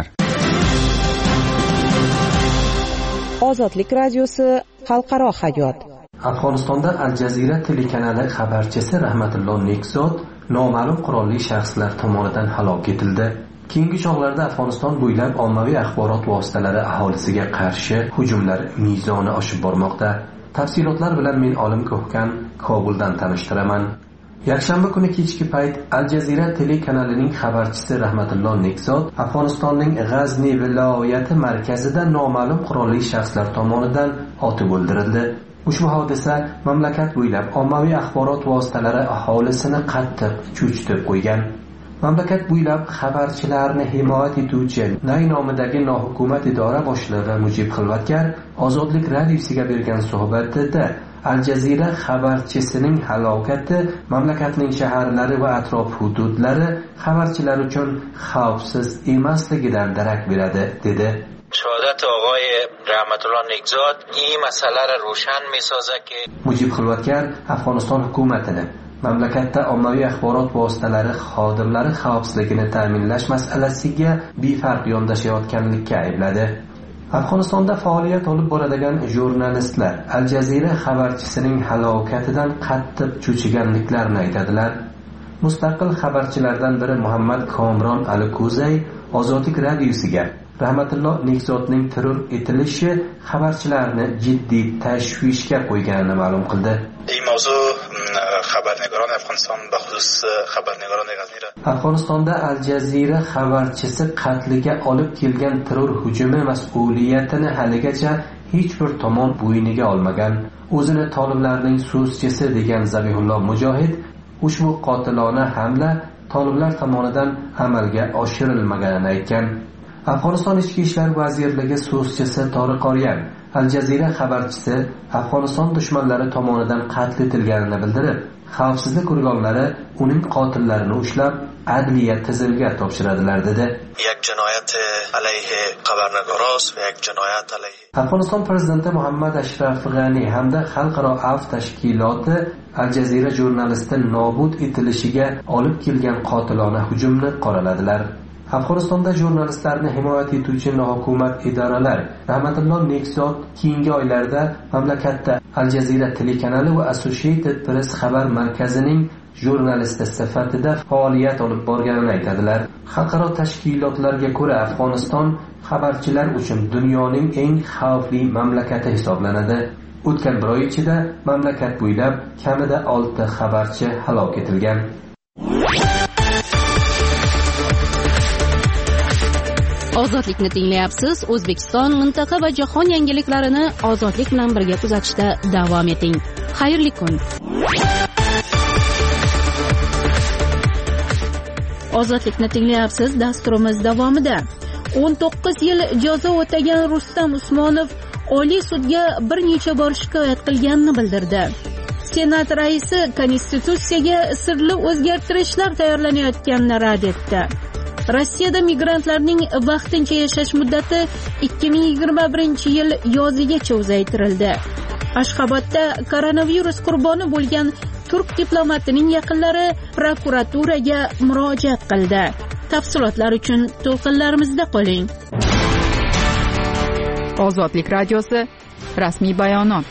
[SPEAKER 8] Ozodlik radiosi xalqaro hayot.
[SPEAKER 10] Afg'onistonda Al Jazeera telekanali xabarchisi Rahmatullo Nekzod noma'lum qurolli shaxslar tomonidan halok etildi. Keyingi chog'larda Afg'oniston bo'ylab ommaviy axborot vositalari aholisiga qarshi hujumlar mezoni oshib bormoqda. Tafsilotlar bilan men Olim Ko'hkan Kobuldan tanishtiraman. Yakshanba kuni kechki payt Al Jazeera telekanalining xabarchisi Rahmatullo Nekzod Afg'onistonning G'azni viloyati markazida noma'lum qurolli shaxslar tomonidan otib o'ldirildi. Ushbu hodisa mamlakat bo'ylab ommaviy axborot vositalari aholisini qattiq cho'chitib qo'ygan. Mamlakat bo'ylab xabarchilarni himoya etuvchi Nay nomidagi nohukumat idora boshlig'i Mujib Xilvatkar Ozodlik radiosiga bergan suhbatida Al Jazeera xabarchisining halokati mamlakatning shaharlari va atrof hududlari xabarchilar uchun xavfsiz emasligidan darak beradi dedi.
[SPEAKER 11] شهادت آقای رحمت الله نکزاد این مسئله را روشن می‌سازد که
[SPEAKER 10] Mujib Xilvatkar Afg'oniston hukumatini mamlakatda ommaviy axborot vositalari xodimlari xavfsizligini ta'minlash masalasiga befarq yondashayotganlikka aybladi. Afg'onistonda faoliyat olib boradigan jurnalistlar Al Jazeera xabarchisining halokatidan qattiq cho'chiganliklarini aytadilar. Mustaqil xabarchilardan biri Muhammad Komron Alikuzay Ozodlik radiosiga Rahmatullo Nekzodning terror etilishi xabarchilarni jiddiy tashvishga qo'yganini ma'lum qildi.
[SPEAKER 11] این موضوع خبرنگاران افغانستان به خصوص خبرنگاران غزنی را
[SPEAKER 10] Afg'onistonda Al Jazeera xabarchisi qatliga olib kelgan terror hujumi mas'uliyatini haligacha hech bir tomon bo'yniga olmagan. O'zini toliblarning so'zchisi degan Zabihulloh Mujohid ushbu qotilona hamla toliblar tomonidan amalga oshirilmaganini aytgan. Afg'oniston Ichki ishlar vazirligi so'zchisi Toriq Oryan Al Jazeera xabarchisi Afg'oniston dushmanlari tomonidan qatl etilganini bildirib, xavfsizlik organlari uning qotillarini ushlab adliya tizimiga topshiradilar dedi.
[SPEAKER 11] یک جنایت علیه خبرنگاراست و یک جنایت علیه
[SPEAKER 10] Afg'oniston prezidenti Muhammad Ashraf G'ani hamda Xalqaro Afv tashkiloti Al Jazeera jurnalisti nobud etilishiga olib kelgan qotilona hujumni qoraladilar. Afg'onistonda jurnalistlarni himoya etuvchi nohukumat idoralar Rahmatullo Nekzod keyingi oylarda mamlakatda Al Jazeera telekanali va Associated Press xabar markazining jurnalisti sifatida faoliyat olib borganini aytadilar. Xalqaro tashkilotlarga ko'ra Afg'oniston xabarchilar uchun dunyoning eng xavfli mamlakati hisoblanadi. O'tgan bir oy ichida mamlakat bo'ylab kamida 6 xabarchi halok etilgan.
[SPEAKER 1] Ozodlikni tinglayapsiz. O'zbekiston, mintaqa va jahon yangiliklarini ozodlik bilan birga kuzatishda davom eting. Xayrli kun. Ozodlikni tinglayapsiz. Dasturimiz davomida 19 yil jazo o'tagan Rustam Usmonov Oliy sudga bir necha bor shikoyat qilganini bildirdi. Senat raisi Konstitutsiyaga sirli o'zgartirishlar tayyorlanayotganini rad etdi. Rossiyada migrantlarning vaqtincha yashash muddati 2021-yil yozigacha uzaytirildi. Ashxobodda koronavirus qurboni bo'lgan turk diplomatining yaqinlari prokuraturaga murojaat qildi. Tafsilotlar uchun to'lqinlarimizda qoling.
[SPEAKER 6] Ozodlik radiosi rasmiy bayonot.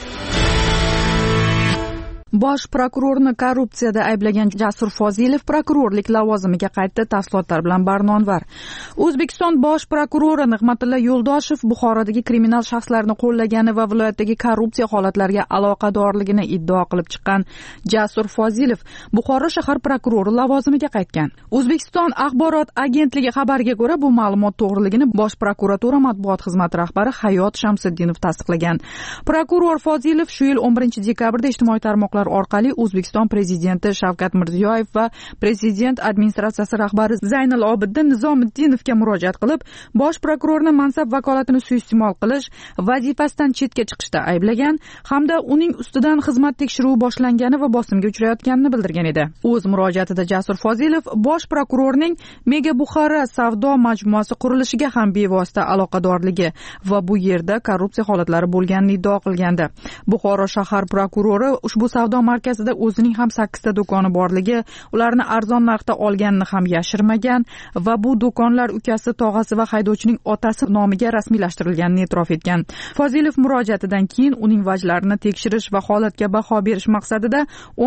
[SPEAKER 6] Bosh prokurorni korrupsiyada ayblagan Jasur Fozilov prokurorlik lavozimiga qaytdi. Tafsilotlar bilan Barnonvar. O'zbekiston bosh prokurori Nig'matilla Yo'ldoshev Buxorodagi kriminal shaxslarni qo'llagani va viloyatdagi korrupsiya holatlariga aloqadorligini iddao qilib chiqqan Jasur Fozilov Buxoro shahar prokurori lavozimiga qaytgan. O'zbekiston axborot agentligi xabariga ko'ra, bu ma'lumot to'g'riligini Bosh prokuratura matbuot xizmati rahbari Hayot Shamsiddinov tasdiqlagan. Prokuror Fozilov shu yil 11 dekabrda ijtimoiy tarmoqlar orqali O'zbekiston prezidenti Shavkat Mirziyoyev va prezident administratsiyasi rahbari Zaynal Obiddin Nizomiddinovga murojaat qilib, bosh prokurorni mansab vakolatini suiiste'mol qilish, vazifasidan chetga chiqishda ayblagan hamda uning ustidan xizmat tekshiruvi boshlangani va bosimga uchrayotganini bildirgan edi. O'z murojaatida Jasur Fozilov bosh prokurorning Mega Buxara savdo majmuasi qurilishiga ham bevosita aloqadorligi va bu yerda korrupsiya holatlari bo'lganini iddao qilgandi. Buxoro shahar prokurori ushbu savdo markazida o'zining ham 8 ta do'koni borligi, ularni arzon narxda olganini ham yashirmagan va bu do'konlar ukasi, tog'asi va haydovchining otasi nomiga rasmiylashtirilganini e'tirof etgan. Fozilov murojaatidan keyin uning vajlarini tekshirish va holatga baho berish maqsadida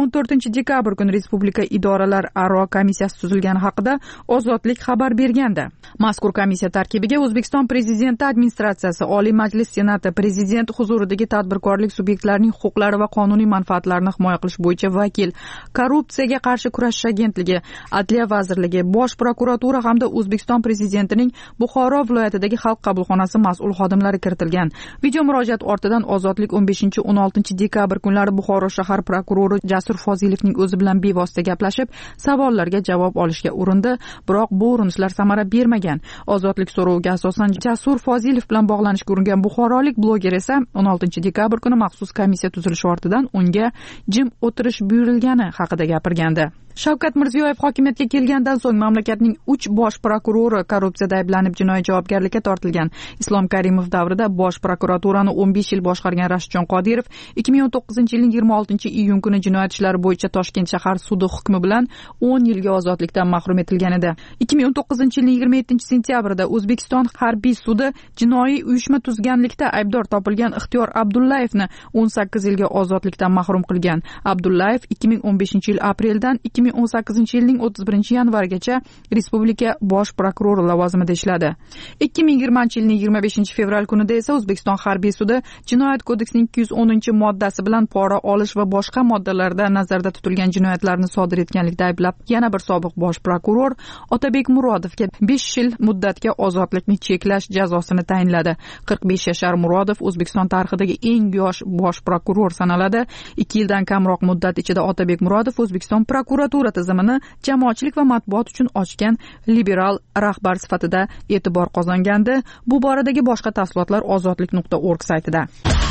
[SPEAKER 6] 14 dekabr kuni Respublika idoralar aro komissiyasi tuzilgani haqida Ozodlik xabar bergandi. Mazkur komissiya tarkibiga O'zbekiston prezidenti administratsiyasi, Oliy Majlis Senati, prezident huzuridagi tadbirkorlik subyektlarining huquqlari va qonuniy manfaatlarini himoya qilish bo'yicha vakil, korrupsiyaga qarshi kurashish agentligi, Adliya vazirligi, Bosh prokuratura hamda O'zbekiston prezidentining Buxoro viloyatidagi xalq qabulxonasi mas'ul xodimlari kiritilgan. Video murojaat ortidan Ozodlik 15-16 dekabr kunlari Buxoro shahar prokurori Jasur Fozilovning o'zi bilan bevosita gaplashib, savollarga javob olishga urindi, biroq bu urinishlar samara bermagan. Ozodlik so'roviga asosan Jasur Fozilov bilan bog'lanishga uringan buxorolik bloger esa 16 dekabr kuni maxsus komissiya tuzilishi ortidan unga jim o'tirish buyurilgani haqida gapirgandi. Shavkat Mirziyoyev hokimiyatga kelgandan so'ng mamlakatning 3 bosh prokurori korrupsiyada ayblanib jinoiy javobgarlikka tortilgan. Islom Karimov davrida bosh prokuraturani 15 yil boshqargan Rashidjon Qodirov 2019-yilning 26-iyun kuni jinoyat ishlari bo'yicha Toshkent shahar sudi hukmi bilan 10 yilga ozodlikdan mahrum etilgan edi. 2019-yilning 27-sentyabrida O'zbekiston harbiy sudi jinoiy uyushma tuzganlikda aybdor topilgan Ixtiyor Abdullayevni 18 yilga ozodlikdan mahrum qilgan. Abdullayev 2015-yil apreldan 2018-yilning 31-yanvarigacha Respublika bosh prokurori lavozimida ishladi. 2020-yilning 25-fevral kunida esa O'zbekiston harbiy sudi Jinoyat kodeksining 210-moddasi bilan pora olish va boshqa moddalarda nazarda tutilgan jinoyatlarni sodir etganlikda ayblab, yana bir sobiq bosh prokuror Otabek Murodovga 5 yil muddatga ozodlikni cheklash jazosini tayinladi. 45 yashar Murodov O'zbekiston tarixidagi eng yosh bosh prokuror sanaladi. 2 yildan kamroq muddat ichida Otabek Murodov O'zbekiston prokuratura tizimini jamoatchilik va matbuot uchun ochgan liberal rahbar sifatida e'tibor qozongandi. Bu boradagi boshqa tafsilotlar ozodlik.org saytida.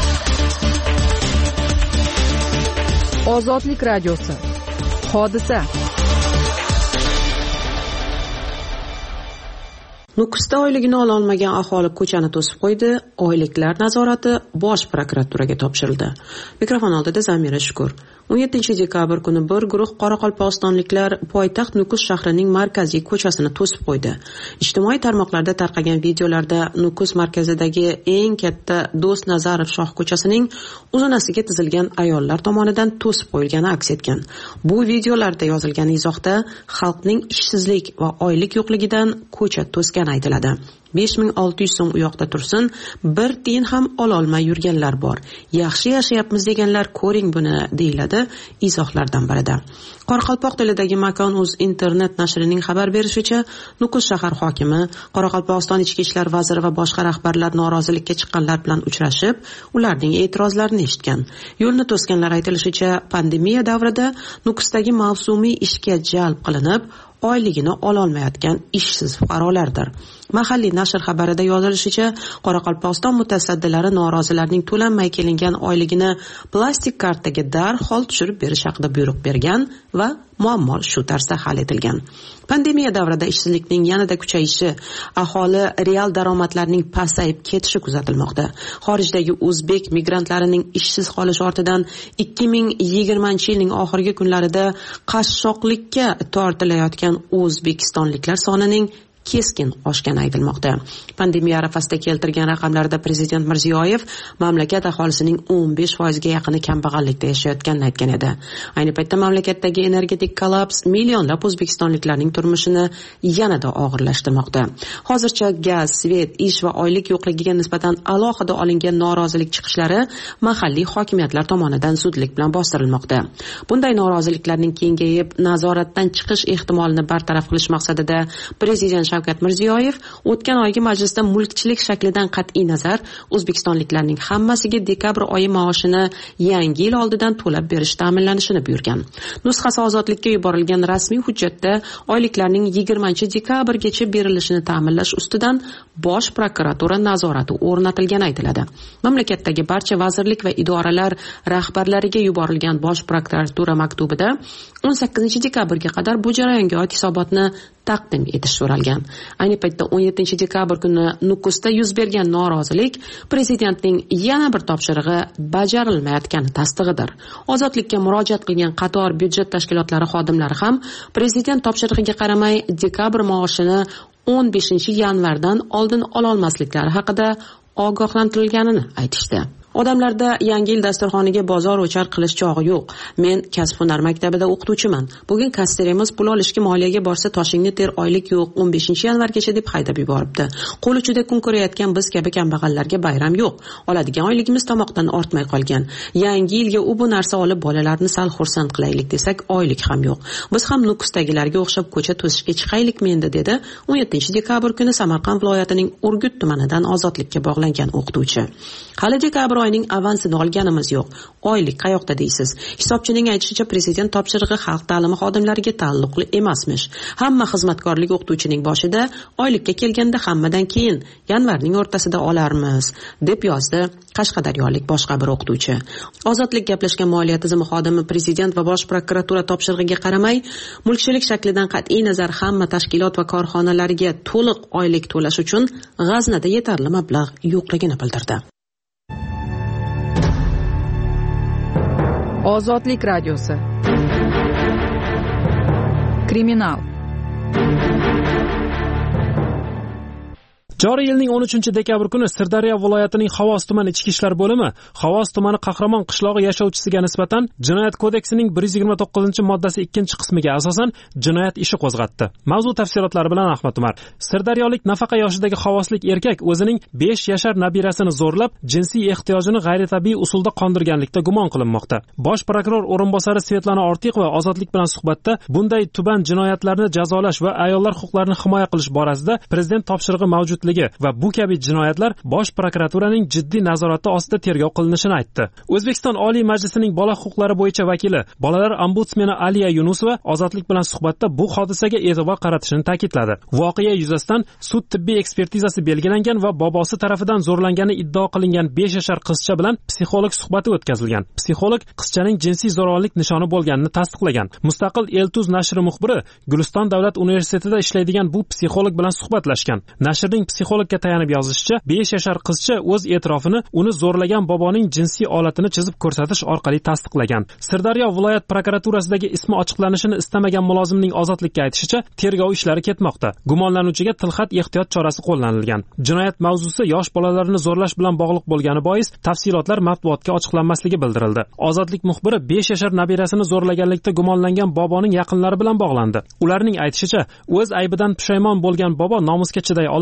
[SPEAKER 6] Ozodlik radiosi. Hodisa.
[SPEAKER 7] Nukusda oyligini ololmagan aholi ko'chani to'sib qo'ydi. Oyliklar nazorati Bosh prokuraturaga topshirildi. Mikrofon oldida Zamira Shukur. 17 dekabr kuni bir guruh qoraqalpog'istonliklar poytaxt Nukus shahrining markaziy ko'chasini to'sib qo'ydi. Ijtimoiy tarmoqlarda tarqagan videolarda Nukus markazidagi eng katta Do'st Nazarov shoh ko'chasining uzunasiga tizilgan ayollar tomonidan to'sib qo'yilgani aks etgan. Bu videolarda yozilgan izohda xalqning ishsizlik va oylik yo'qligidan ko'cha to'sgani aytiladi. 5600 so'm u yoqda tursin, bir tiyin ham ololmay yurganlar bor. Yaxshi yashayapmiz deganlar ko'ring buni, deyiladi izohlardan birida. Qoraqalpoq tilidagi Makon.uz internet nashrining xabar berishicha, Nukus shahar hokimi Qoraqalpog'iston ichki ishlar vaziri va boshqa rahbarlar norozilikka chiqqanlar bilan uchrashib, ularning e'tirozlarini eshitgan. Yo'lni to'sganlar aytilishicha, pandemiya davrida Nukusdagi mavsumiy ishga jalb qilinib, oyligini ololmayotgan ishsiz fuqarolardir. Mahalliy nashr xabarida yozilishicha, Qoraqalpog'iston mutasaddilari norozilarning to'lanmay kelingan oyligini plastik kartaga darhol tushirib berish haqida buyruq bergan va muammo shu tarzda hal etilgan. Pandemiya davrida ishsizlikning yanada kuchayishi, aholi real daromadlarning pasayib ketishi kuzatilmoqda. Xorijdagi o'zbek migrantlarining ishsiz qolishi ortidan 2020-yilning oxirgi kunlarida qashshoqlikka tortilayotgan o'zbekistonliklar sonining keskin oshgani aytilmoqda. Pandemiya arafasida keltirgan raqamlarda Prezident Mirziyoyev mamlakat aholisining 15%ga yaqini kambag'allikda yashayotganini aytgan edi. Ayni paytda mamlakatdagi energetik kollaps millionlab o'zbekistonliklarning turmushini yanada og'irlashtirmoqda. Hozircha gaz, svet, ish va oylik yo'qligiga nisbatan alohida olingan norozilik chiqishlari mahalliy hokimiyatlar tomonidan zudlik bilan bostirilmoqda. Bunday noroziliklarning kengayib, nazoratdan chiqish ehtimolini bartaraf qilish maqsadida Prezident Shavkat Mirziyoyev o'tgan oygi majlisda mulkchilik shaklidan qat'iy nazar o'zbekistonliklarning hammasiga dekabr oyi maoshini yangi yil oldidan to'lab berish ta'minlanishini buyurgan. Nusxasi ozodlikka yuborilgan rasmiy hujjatda oyliklarning 20-dekabrgacha berilishini ta'minlash ustidan Bosh prokuratura nazorati o'rnatilgani aytiladi. Mamlakatdagi barcha vazirlik va idoralar rahbarlariga yuborilgan Bosh prokuratura maktubida 18-dekabrga qadar bu jarayonga oid hisobotni taqdim etish so'ralgan. Ayni paytda 17-dekabr kuni Nukusda yuz bergan norozilik prezidentning yana bir topshirig'i bajarilmayotgani tasdig'idir. Ozodlikka murojaat qilgan qator byudjet tashkilotlari xodimlari ham prezident topshirig'iga qaramay dekabr maoshini 15-yanvardan oldin ololmasliklari haqida ogohlantirilganini aytishdi. Odamlarda yangi yil dasturxoniga bozor o'char qilish chog'i yo'q. Men kasb-hunar maktabida o'qituvchiman. Bugun kassirimiz pul olishga moliyaga borsa toshingni ter, oylik yo'q, 15-yanvargacha deb haydab yuboribdi. Qo'l uchida kun ko'rayotgan biz kabi kambag'allarga bayram yo'q. Oladigan oyligimiz tomoqdan ortmay qolgan. Yangi yilga u bu narsa olib bolalarni sal xursand qilaylik desak, oylik ham yo'q. Biz ham Nukusdagilarga o'xshab ko'cha to'sishga chiqaylikmi endi, dedi 17-dekabr kuni Samarqand viloyatining Urgut tumanidan ozodlikka bog'langan o'qituvchi. Hali dekabr oyining avansini olganimiz yo'q. Oylik qayoqda deysiz? Hisobchining aytishicha, prezident topshirig'i xalq ta'limi xodimlariga taalluqli emasmish. Hamma xizmatkorlik o'qituvchining boshida oylikka kelganda hammadan keyin yanvarning o'rtasida olarmiz, deb yozdi qashqadaryolik boshqa bir o'qituvchi. Ozodlik gaplashgan moliya tizimi xodimi prezident va bosh prokuratura topshirig'iga qaramay, mulkchilik shaklidan qat'iy nazar hamma tashkilot va korxonalarga to'liq oylik to'lash uchun g'aznada yetarli mablag' yo'qligini bildirdi.
[SPEAKER 6] Ozodlik radiosi. Kriminal.
[SPEAKER 3] Joriy yilning 13-dekabr kuni Sirdaryo viloyatining Xovos tumani ichki ishlar bo'limi Xovos tumani Qahramon qishlog'i yashovchisiga nisbatan Jinoyat kodeksining 129-moddasi 2-qismiga asosan jinoyat ishi qo'zg'atdi. Mavzu tafsilotlari bilan Ahmad Umar. Sirdaryolik nafaqa yoshidagi xovoslik erkak o'zining 5 yashar nabirasini zo'rlab, jinsiy ehtiyojini g'ayritabiiy usulda qondirganlikda gumon qilinmoqda. Bosh prokuror o'rinbosari Svetlana Ortiqova Ozodlik bilan suhbatda bunday tuban jinoyatlarni jazolash va ayollar huquqlarini himoya qilish borasida prezident topshirig'i mavjud va bu kabi jinoyatlar Bosh prokuraturaning jiddiy nazorati ostida tergov qilinishini aytdi. O'zbekiston Oliy Majlisining bola huquqlari bo'yicha vakili, bolalar ombudsmeni Aliya Yunusova Ozodlik bilan suhbatda bu hodisaga e'tibor qaratishini ta'kidladi. Voqea yuzasidan sud tibbiy ekspertizasi belgilangan va bobosi tarafidan zo'rlangani iddao qilingan 5 yashar qizcha bilan psixolog suhbati o'tkazilgan. Psixolog qizchaning jinsiy zo'ravonlik nishoni bo'lganini tasdiqlagan. Mustaqil Eltuz nashri muxbiri Guliston davlat universitetida ishlaydigan bu psixolog bilan suhbatlashgan. Nashrning psixologga tayanib yozishicha, 5 yashar qizcha o'z e'tirofini uni zo'rlagan boboning jinsiy olatini chizib ko'rsatish orqali tasdiqlagan. Sirdaryo viloyat prokuraturasidagi ismi ochiqlanishini istamagan mulozimning Ozodlikka aytishicha, tergov ishlari ketmoqda. Gumonlanuvchiga tilxat ehtiyot chorasi qo'llanilgan. Jinoyat mavzusi yosh bolalarni zo'rlash bilan bog'liq bo'lgani bois tafsilotlar matbuotga ochiqlanmasligi bildirildi. Ozodlik muxbiri 5 yashar nabirasini zo'rlaganlikda gumonlangan boboning yaqinlari bilan bog'landi. Ularning aytishicha, o'z aybidan pushaymon bo'lgan bobo nomusga chiday olmay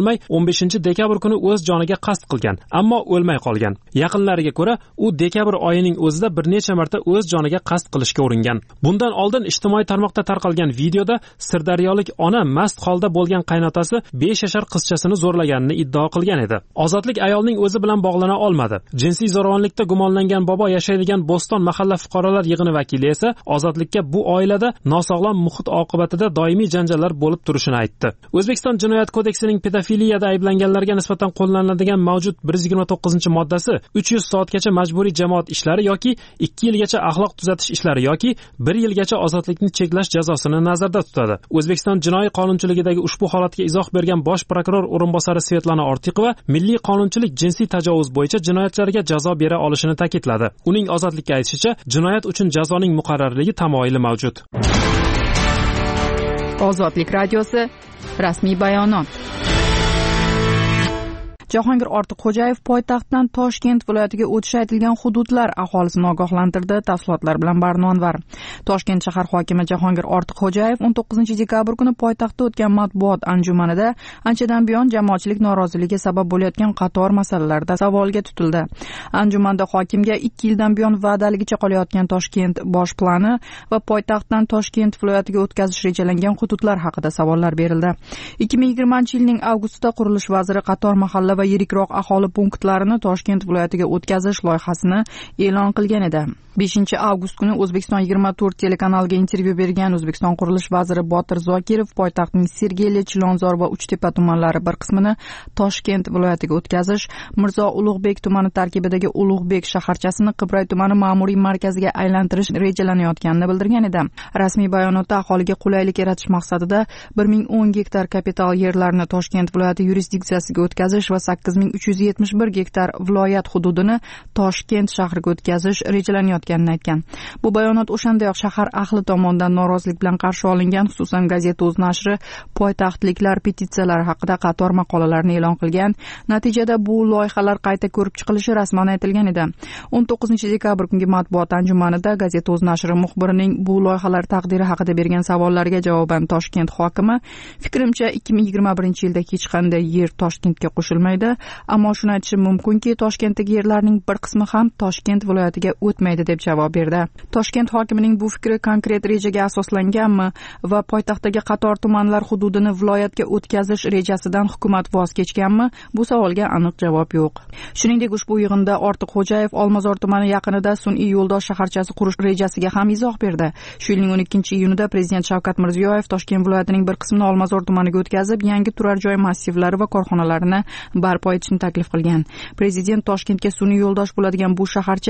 [SPEAKER 3] 15-dekabr kuni o'z joniga qasd qilgan, ammo o'lmay qolgan. Yaqinlariga ko'ra, u dekabr oyining o'zida bir necha marta o'z joniga qasd qilishga uringan. Bundan oldin ijtimoiy tarmoqda tarqalgan videoda sirdaryolik ona mast holda bo'lgan qaynotasi 5 yashar qizchasini zo'rlaganini iddao qilgan edi. Ozodlik ayolning o'zi bilan bog'lana olmadi. Jinsiy zo'ravonlikda gumonlangan bobo yashaydigan Bo'ston mahalla fuqarolar yig'ini vakili esa Ozodlikka bu oilada nosog'lom muhit oqibatida doimiy janjallar bo'lib turishini aytdi. O'zbekiston Jinoyat kodeksining pedofiliyada ayblanganlarga nisbatan qo'llaniladigan mavjud 129-moddasi 300 soatgacha majburiy jamoat ishlari yoki 2 yilgacha axloq tuzatish ishlari yoki 1 yilgacha ozodlikni cheklash jazosini nazarda tutadi. O'zbekiston jinoiy qonunchiligidagi ushbu holatga izoh bergan bosh prokuror o'rinbosari Svetlana Ortiqova milliy qonunchilik jinsiy tajovuz bo'yicha jinoyatchilarga jazo bera olishini ta'kidladi. Uning Ozodlikka aytishicha, jinoyat uchun jazoning muqarrarligi tamoyili mavjud.
[SPEAKER 6] Ozodlik radiosi rasmiy bayonot. Jahongir Ortiqxo'jayev poytaxtdan Toshkent viloyatiga o'tishi aytilgan hududlar aholisini ogohlantirdi. Tafsilotlar bilan Barnonvar. Toshkent shahar hokimi Jahongir Ortiqxo'jayev 19-dekabr kuni poytaxtda o'tgan matbuot anjumanida anchadan buyon jamoatchilik noroziligiga sabab bo'layotgan qator masalalarda savolga tutildi. Anjumanda hokimga 2 yildan buyon va'daligicha qolayotgan Toshkent bosh plani va poytaxtdan Toshkent viloyatiga o'tkazish rejalangan hududlar haqida savollar berildi. 2020-yilning avgustida qurilish vaziri qator mahalla va yirikroq aholi punktlarini Toshkent viloyatiga o'tkazish loyihasini e'lon qilgan edi. 5-avgust kuni O'zbekiston 24 telekanaliga intervyu bergan O'zbekiston qurilish vaziri Botir Zokirov poytaxtning Sergeli, Chilonzor va Uchtepa tumanlari bir qismini Toshkent viloyatiga o'tkazish, Mirzo Ulug'bek tumani tarkibidagi Ulug'bek shaharchasini Qibray tumani ma'muriy markaziga aylantirish rejalanayotganini bildirgan edi. Rasmiy bayonotda aholiga qulaylik yaratish maqsadida 1010 gektar kapital yerlarni Toshkent viloyati yurisdiksiyasiga o'tkazish va 8371 gektar viloyat hududini Toshkent shahriga o'tkazish rejalanayotganini aytgan. Bu bayonot o'shandayoq shahar ahli tomonidan norozilik bilan qarshi olingan, xususan gazeta o'z nashri poytaxtliklar petitsiyalari haqida qator maqolalarni e'lon qilgan. Natijada bu loyihalar qayta ko'rib chiqilishi rasman aytilgan edi. 19-dekabr kungi matbuot anjumanida gazeta o'z nashri muxbirining bu loyihalar taqdiri haqida bergan savollariga javoban Toshkent hokimi, fikrimcha 2021-yilda hech qanday yer Toshkentga qo'shilmaydi, ammo shuni aytishim mumkinki, Toshkentdagi yerlarning bir qismi ham Toshkent viloyatiga o'tmaydi deb javob berdi. Toshkent hokimining bu fikri konkret rejaga asoslanganmi va poytaxtdagi qator tumanlar hududini viloyatga o'tkazish rejasidan hukumat voz kechganmi? Bu savolga aniq javob yo'q. Shuningdek, ushbu yig'inda Ortiqxo'jayev Olmazor tumani yaqinida sun'iy yo'ldosh shaharchasi qurish rejasiga ham izoh berdi. Shu yilning 12-iyunida prezident Shavkat Mirziyoyev Toshkent viloyatining bir qismini Olmazor tumaniga o'tkazib, yangi turar joy massivlari va korxonalarini barpo etishni taklif qilgan. Prezident Toshkentga sun'iy yo'ldosh bo'ladigan bu shaharcha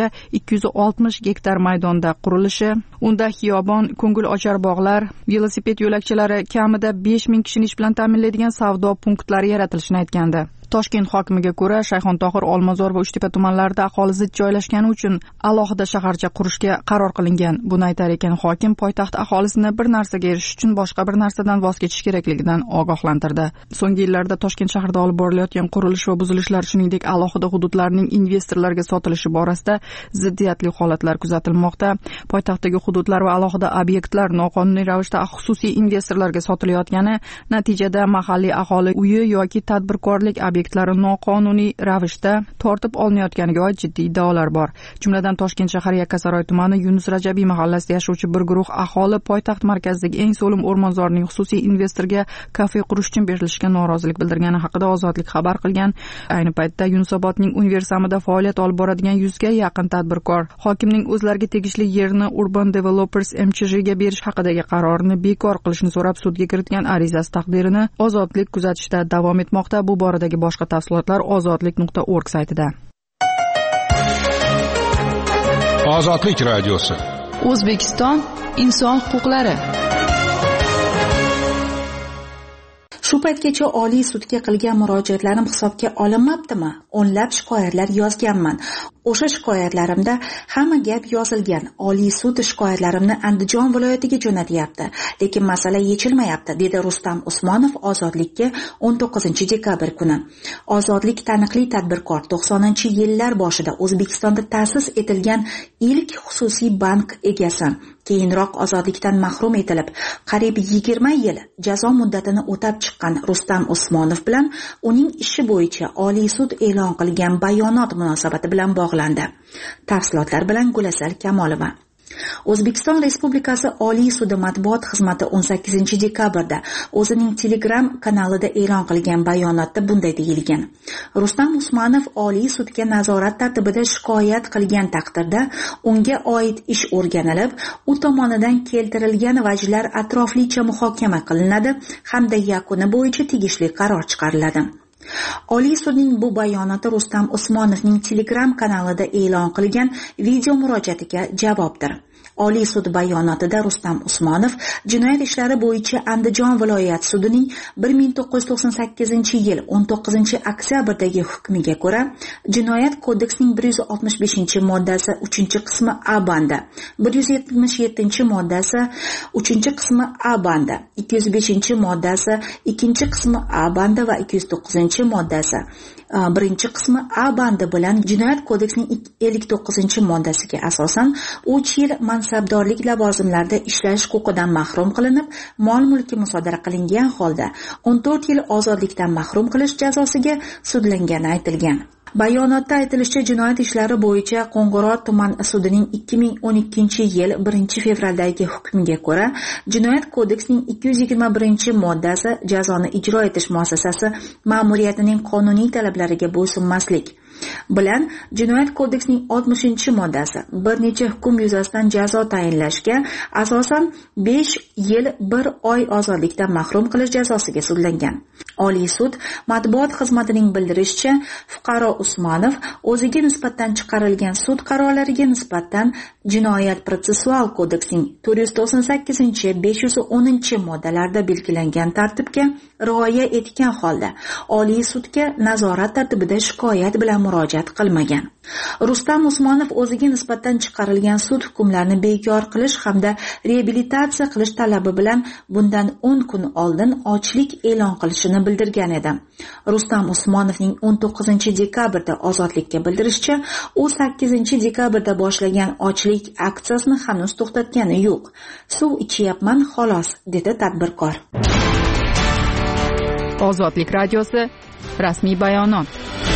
[SPEAKER 6] 260 gektar maydonda qurilishi, unda xiyobon, ko'ngil ochar bog'lar, velosiped yo'lakchalari, kamida 5000 kishini ish bilan ta'minlaydigan savdo punktlari yaratilishini aytgandi. Toshkent hokimiga ko'ra, Shayxontohur, Olmazor va Uchtepa tumanlarida aholi zich joylashgani uchun alohida shaharcha qurishga qaror qilingan. Buni aytar ekan hokim poytaxt aholisini bir narsaga erishish uchun boshqa bir narsadan voz kechish kerakligidan ogohlantirdi. So'nggi yillarda Toshkent shahrida olib borilayotgan qurilish va buzilishlar, shuningdek alohida hududlarning investorlarga sotilishi borasida ziddiyatli holatlar kuzatilmoqda. Poytaxtdagi hududlar va alohida obyektlar noqonuniy ravishda xususiy investorlarga sotilayotgani, natijada mahalliy aholi uyi yoki tadbirkorlik obyektlari noqonuniy ravishda tortib olinayotganiga oid jiddiy iddaolar bor. Jumladan Toshkent shahar Yakkasaroy tumani Yunus Rajabiy mahallasida yashovchi bir guruh aholi poytaxt markazidagi eng so'lim o'rmonzorning xususiy investorga kafe qurish uchun berilishiga norozilik bildirgani haqida Ozodlik xabar qilgan. Ayni paytda Yunusobodning Universamida faoliyat olib boradigan 100 ga yaqin tadbirkor hokimning o'zlariga tegishli yerni Urban Developers MCHga berish haqidagi qarorini bekor qilishni so'rab sudga kiritgan arizasi taqdirini Ozodlik kuzatishda davom etmoqda. Bu boradagi boshqa tafsilotlar ozodlik.org saytida.
[SPEAKER 12] Ozodlik radiosi.
[SPEAKER 6] O'zbekiston inson huquqlari.
[SPEAKER 13] Shu paytgacha Oliy sudga qilgan murojaatlarim hisobga olinmabdimi? O'nlab shikoyatlar yozganman. O'sha shikoyatlarimda hamma gap yozilgan. Oliy sud shikoyatlarimni Andijon viloyatiga jo'natyapti, lekin masala yechilmayapti, dedi Rustam Usmonov Ozodlikka 19-dekabr kuni. Ozodlik taniqli tadbirkor, 90-yillar boshida O'zbekistonda ta'sis etilgan ilk xususiy bank egasi. Keyinroq ozodlikdan mahrum etilib, qariyb 20 yil jazo muddatini o'tab chiqqan Rustam Usmonov bilan uning ishi bo'yicha Oliy sud e'lon qilgan bayonot munosabati bilan bog'landi. Tafsilotlar bilan Gulasal Kamolova. O'zbekiston Respublikasi Oliy sudi matbuot xizmati 18-dekabrda o'zining Telegram kanalida e'lon qilgan bayonotda bunday deyilgan. Rustam Usmonov Oliy sudga nazorat tartibida shikoyat qilgan taqdirda unga oid ish o'rganilib, u tomonidan keltirilgan vajlar atroflicha muhokama qilinadi hamda yakuni bo'yicha tegishli qaror chiqariladi. Oliy sudning bu bayonoti Rustam Usmonovning Telegram kanalida e'lon qilgan video murojaatiga javobdir. Oliy sud bayonotida Rustam Usmonov jinoyat ishlari bo'yicha Andijon viloyat sudining 1998-yil 19-oktyabrdagi hukmiga ko'ra Jinoyat kodeksining 165-moddasi 3-qismi A bandi, 177-moddasi 3-qismi A bandi, 205-moddasi 2-qismi A bandi va 209-moddasi 1-qismi A bandi bilan Jinoyat kodeksining 59-moddasiga asosan 3 yil mansabdorlik lavozimlarida ishlash huquqidan mahrum qilinib, mol-mulki musodara qilingan holda 14 yil ozodlikdan mahrum qilish jazosiga sudlangani aytilgan. Bayonotda aytilishicha, jinoyat ishlari bo'yicha Qo'ng'irot tuman sudining 2012-yil 1-fevraldagi hukmiga ko'ra, Jinoyat kodeksining 221-moddasi jazoni ijro etish muassasasi ma'muriyatining qonuniy talablariga bo'ysunmaslik bilan Jinoyat kodeksining 60-moddasi bir necha hukm yuzasidan jazo tayinlashga asosan 5 yil 1 oy ozodlikdan mahrum qilish jazosiga sudlangan. Oliy sud matbuot xizmatining bildirishicha, fuqaro Usmonov o'ziga nisbatan chiqarilgan sud qarorlariga nisbatan Jinoyat protsessual kodeksining 498-510-moddalarida belgilangan tartibga rioya etgan holda Oliy sudga nazorat tartibida shikoyat bilan murojaat qilmagan. Rustam Usmonov o'ziga nisbatan chiqarilgan sud hukmlarini bekor qilish hamda reabilitatsiya qilish talabi bilan bundan 10 kun oldin ochlik e'lon qilishini bildirgan edi. Rustam Usmonovning 19-dekabrda Ozodlikka bildirishicha, u 8-dekabrda boshlagan ochlik aksiyasini hanuz to'xtatgani yo'q. Suv ichyapman xolos, dedi tadbirkor.
[SPEAKER 6] Ozodlik radiosi rasmiy bayonot.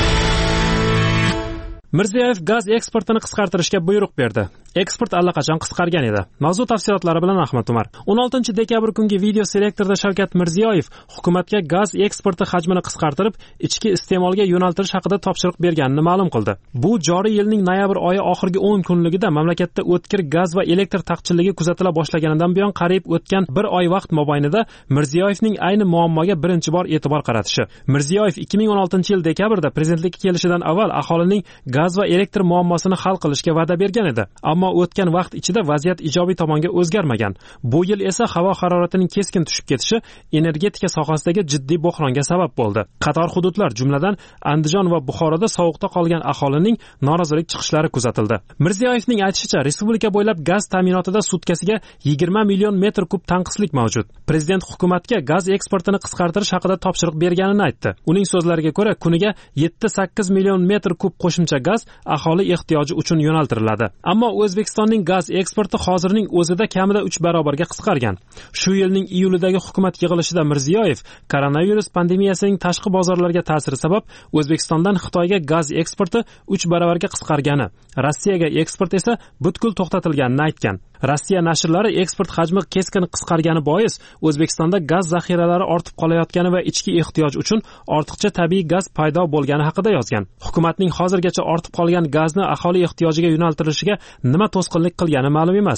[SPEAKER 3] Mirziyoyev gaz eksportini qisqartirishga buyruq berdi. Eksport allaqachon qisqargan edi. Mavzu tafsilotlari bilan Ahmad Umar. 16-dekabr kungi video selektorda Shavkat Mirziyoyev hukumatga gaz eksporti hajmini qisqartirib, ichki iste'molga yo'naltirish haqida topshiriq berganini ma'lum qildi. Bu joriy yilning noyabr oyi oxirgi 10 kunligida mamlakatda o'tkir gaz va elektr taqchilligi kuzatila boshlaganidan buyon qariyb o'tgan bir oy vaqt mobaynida Mirziyoyevning ayni muammoga birinchi bor e'tibor qaratishi. Mirziyoyev 2016-yil dekabrda prezidentlikka kelishidan avval aholining gaz va elektr muammosini hal qilishga va'da bergan edi. Ammo o'tgan vaqt ichida vaziyat ijobiy tomonga o'zgarmagan. Bu yil esa havo haroratining keskin tushib ketishi energetika sohasidagi jiddiy bo'hronga sabab bo'ldi. Qator hududlar, jumladan Andijon va Buxoroda sovuqda qolgan aholining norozilik chiqishlari kuzatildi. Mirziyoyevning aytishicha, respublika bo'ylab gaz ta'minotida sutkasiga 20 million metr kub tanqislik mavjud. Prezident hukumatga gaz eksportini qisqartirish haqida topshiriq berganini aytdi. Uning so'zlariga ko'ra, kuniga 7-8 million metr kub qo'shimcha gaz aholi ehtiyoji uchun yo'naltiriladi. Ammo O'zbekistonning gaz eksporti hozirning o'zida kamida 3 barobarga qisqargan. Shu yilning iyulidagi hukumat yig'ilishida Mirziyoyev koronavirus pandemiyasining tashqi bozorlarga ta'siri sabab O'zbekistondan Xitoyga gaz eksporti 3 barobarga qisqargani, Rossiyaga eksport esa butkul to'xtatilganini aytgan. Rossiya nashrlari eksport hajmi keskin qisqargani bois O'zbekistonda gaz zaxiralari ortib qolayotgani va ichki ehtiyoj uchun ortiqcha tabiiy gaz paydo bo'lgani haqida yozgan. Hukumatning hozirgacha ortib qolgan gazni aholi ehtiyojiga yo'naltirishiga nima to'sqinlik qilgani ma'lum emas.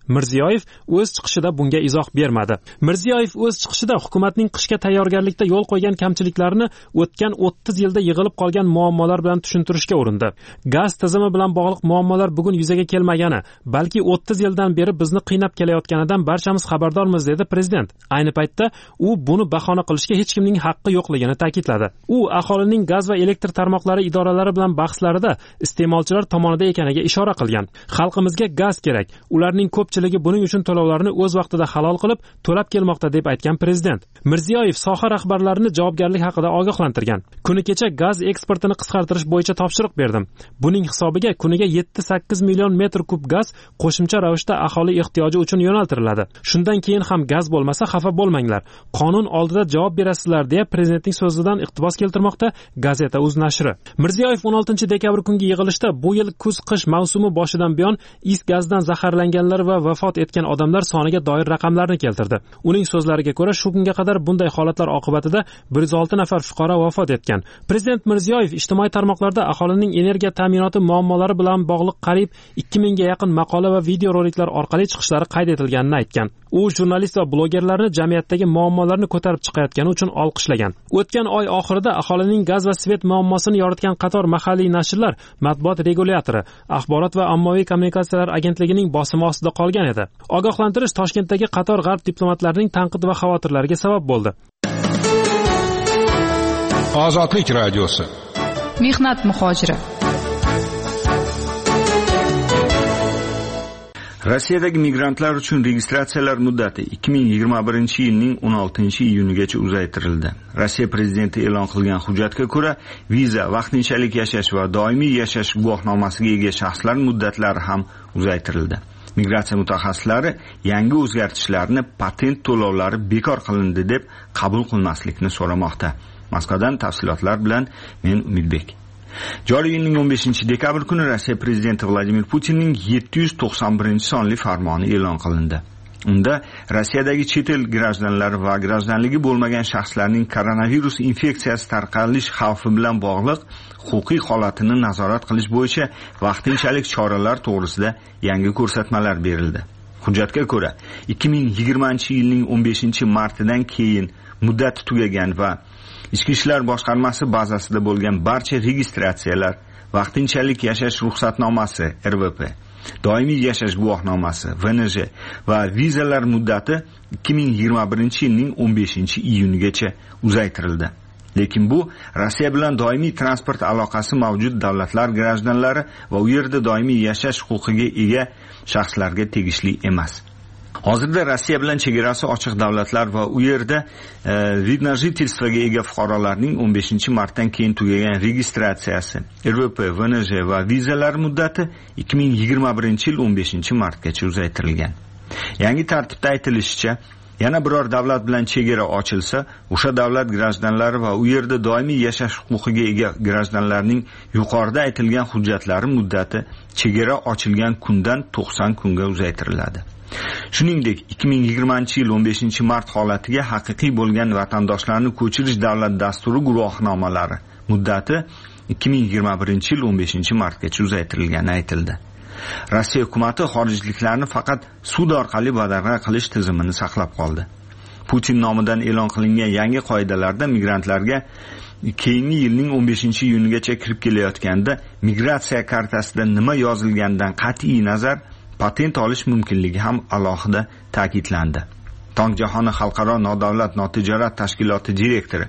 [SPEAKER 3] Mirziyoyev o'z chiqishida bunga izoh bermadi. Mirziyoyev o'z chiqishida hukumatning qishga tayyorgarlikda yo'l qo'ygan kamchiliklarni o'tgan 30 yilda yig'ilib qolgan muammolar bilan tushuntirishga urindi. Gaz tizimi bilan bog'liq muammolar bugun yuzaga kelmagani, balki 30 yildan beri bizni qiynab kelayotganidan barchamiz xabardormiz, dedi prezident. Ayni paytda u buni bahona qilishga hech kimning haqqi yo'qligini ta'kidladi. U aholining gaz va elektr tarmoqlari idoralari bilan bahslarida iste'molchilar tomonida ekaniga ishora qilgan. Xalqimizga gaz kerak. Ularning ko'pchiligi buning uchun to'lovlarni o'z vaqtida halol qilib, to'lab kelmoqda, deb aytgan prezident. Mirziyoyev soha rahbarlarini javobgarlik haqida ogohlantirgan. Kuni kecha gaz eksportini qisqartirish bo'yicha topshiriq berdim. Buning hisobiga kuniga 7-8 million metr kub gaz qo'shimcha ravishda aholi ehtiyoji uchun yo'naltiriladi. Shundan keyin ham gaz bo'lmasa xafa bo'lmanglar. Qonun oldida javob berasizlar, deya prezidentning so'zidan iqtibos keltirmoqda Gazeta.uz nashri. Mirziyoyev 16 dekabr kungi yig'ilishda bu yil kuz-qish mavsumi boshidan buyon is gazdan zaharlanganlar va vafot etgan odamlar soniga doir raqamlarni keltirdi. Uning so'zlariga ko'ra, shu kunga qadar bunday holatlar oqibatida 106 nafar fuqaro vafot etgan. Prezident Mirziyoyev ijtimoiy tarmoqlarda aholining energiya ta'minoti muammolari bilan bog'liq qariyb 2000 ga yaqin maqola va videoroliklar orqali chiqishlari qayd etilganini aytgan. U jurnalist va blogerlarni jamiyatdagi muammolarni ko'tarib chiqayotgani uchun olqishlagan. O'tgan oy oxirida aholining gaz va svet muammosini yoritgan qator mahalliy nashrlar matbuot regulyatori, axborot va ommaviy kommunikatsiyalar agentligining bosimi ostida qolgan edi. Ogohlantirish Toshkentdagi qator g'arb diplomatlarining tanqid va xavotirlariga sabab bo'ldi.
[SPEAKER 12] Ozodlik radiosi.
[SPEAKER 6] Mehnat muhojiri.
[SPEAKER 9] Rossiyadagi migrantlar uchun registratsiyalar muddati 2021-yilning 16-iyunigacha uzaytirildi. Rossiya prezidenti e'lon qilgan hujjatga ko'ra, viza, vaqtinchalik yashash va doimiy yashash guvohnomasiga ega shaxslar muddatlari ham uzaytirildi. Migratsiya mutaxassislari yangi o'zgartishlarni patent to'lovlari bekor qilindi deb qabul qilmaslikni so'ramoqda. Moskvadan tafsilotlar bilan men Umidbek. Joriy yilning 15-dekabr kuni Rossiya prezidenti Vladimir Putinning 791-sonli farmoni e'lon qilindi. Unda Rossiyadagi chet el grajdanlari va grajdanligi bo'lmagan shaxslarning koronavirus infeksiyasi tarqalish xavfi bilan bog'liq huquqiy holatini nazorat qilish bo'yicha vaqtinchalik choralar to'g'risida yangi ko'rsatmalar berildi. Hujjatga ko'ra, 2020-yilning 15-martidan keyin muddati tugagan va Ichki ishlar boshqarmasi bazasida bo'lgan barcha registratsiyalar, vaqtinchalik yashash ruxsatnomasi (RVP), doimiy yashash guvohnomasi (VNJ) va vizalar muddati 2021-yilning 15-iyunigacha uzaytirildi. Lekin bu Rossiya bilan doimiy transport aloqasi mavjud davlatlar grajdanlari va u yerda doimiy yashash huquqiga ega shaxslarga tegishli emas. Hozirda Rossiya bilan chegarasi ochiq davlatlar va u yerda vidna jitelstvoga ega fuqarolarning 15-martdan keyin tugagan registratsiyasi, RVP, VNJ va vizalar muddati 2021-yil 15-martgacha uzaytirilgan. Yangi tartibda aytilishicha, yana biror davlat bilan chegara ochilsa, o'sha davlat grajdanlari va u yerda doimiy yashash huquqiga ega grajdanlarning yuqorida aytilgan hujjatlari muddati chegara ochilgan kundan 90 kunga uzaytiriladi. Shuningdek, 2020-yil 15-mart holatiga haqiqiy bo'lgan vatandoshlarni ko'chirish davlat dasturi guvohnomalari muddati 2021-yil 15-martgacha uzaytirilgani aytildi. Rossiya hukumati xorijliklarni faqat sud orqali badarg'a qilish tizimini saqlab qoldi. Putin nomidan e'lon qilingan yangi qoidalarda migrantlarga keyingi yilning 15-iyunigacha kirib kelayotganda migratsiya kartasida nima yozilganidan qat'iy nazar patent olish mumkinligi ham alohida ta'kidlandi. Tong jahoni xalqaro nodavlat notijorat tashkiloti direktori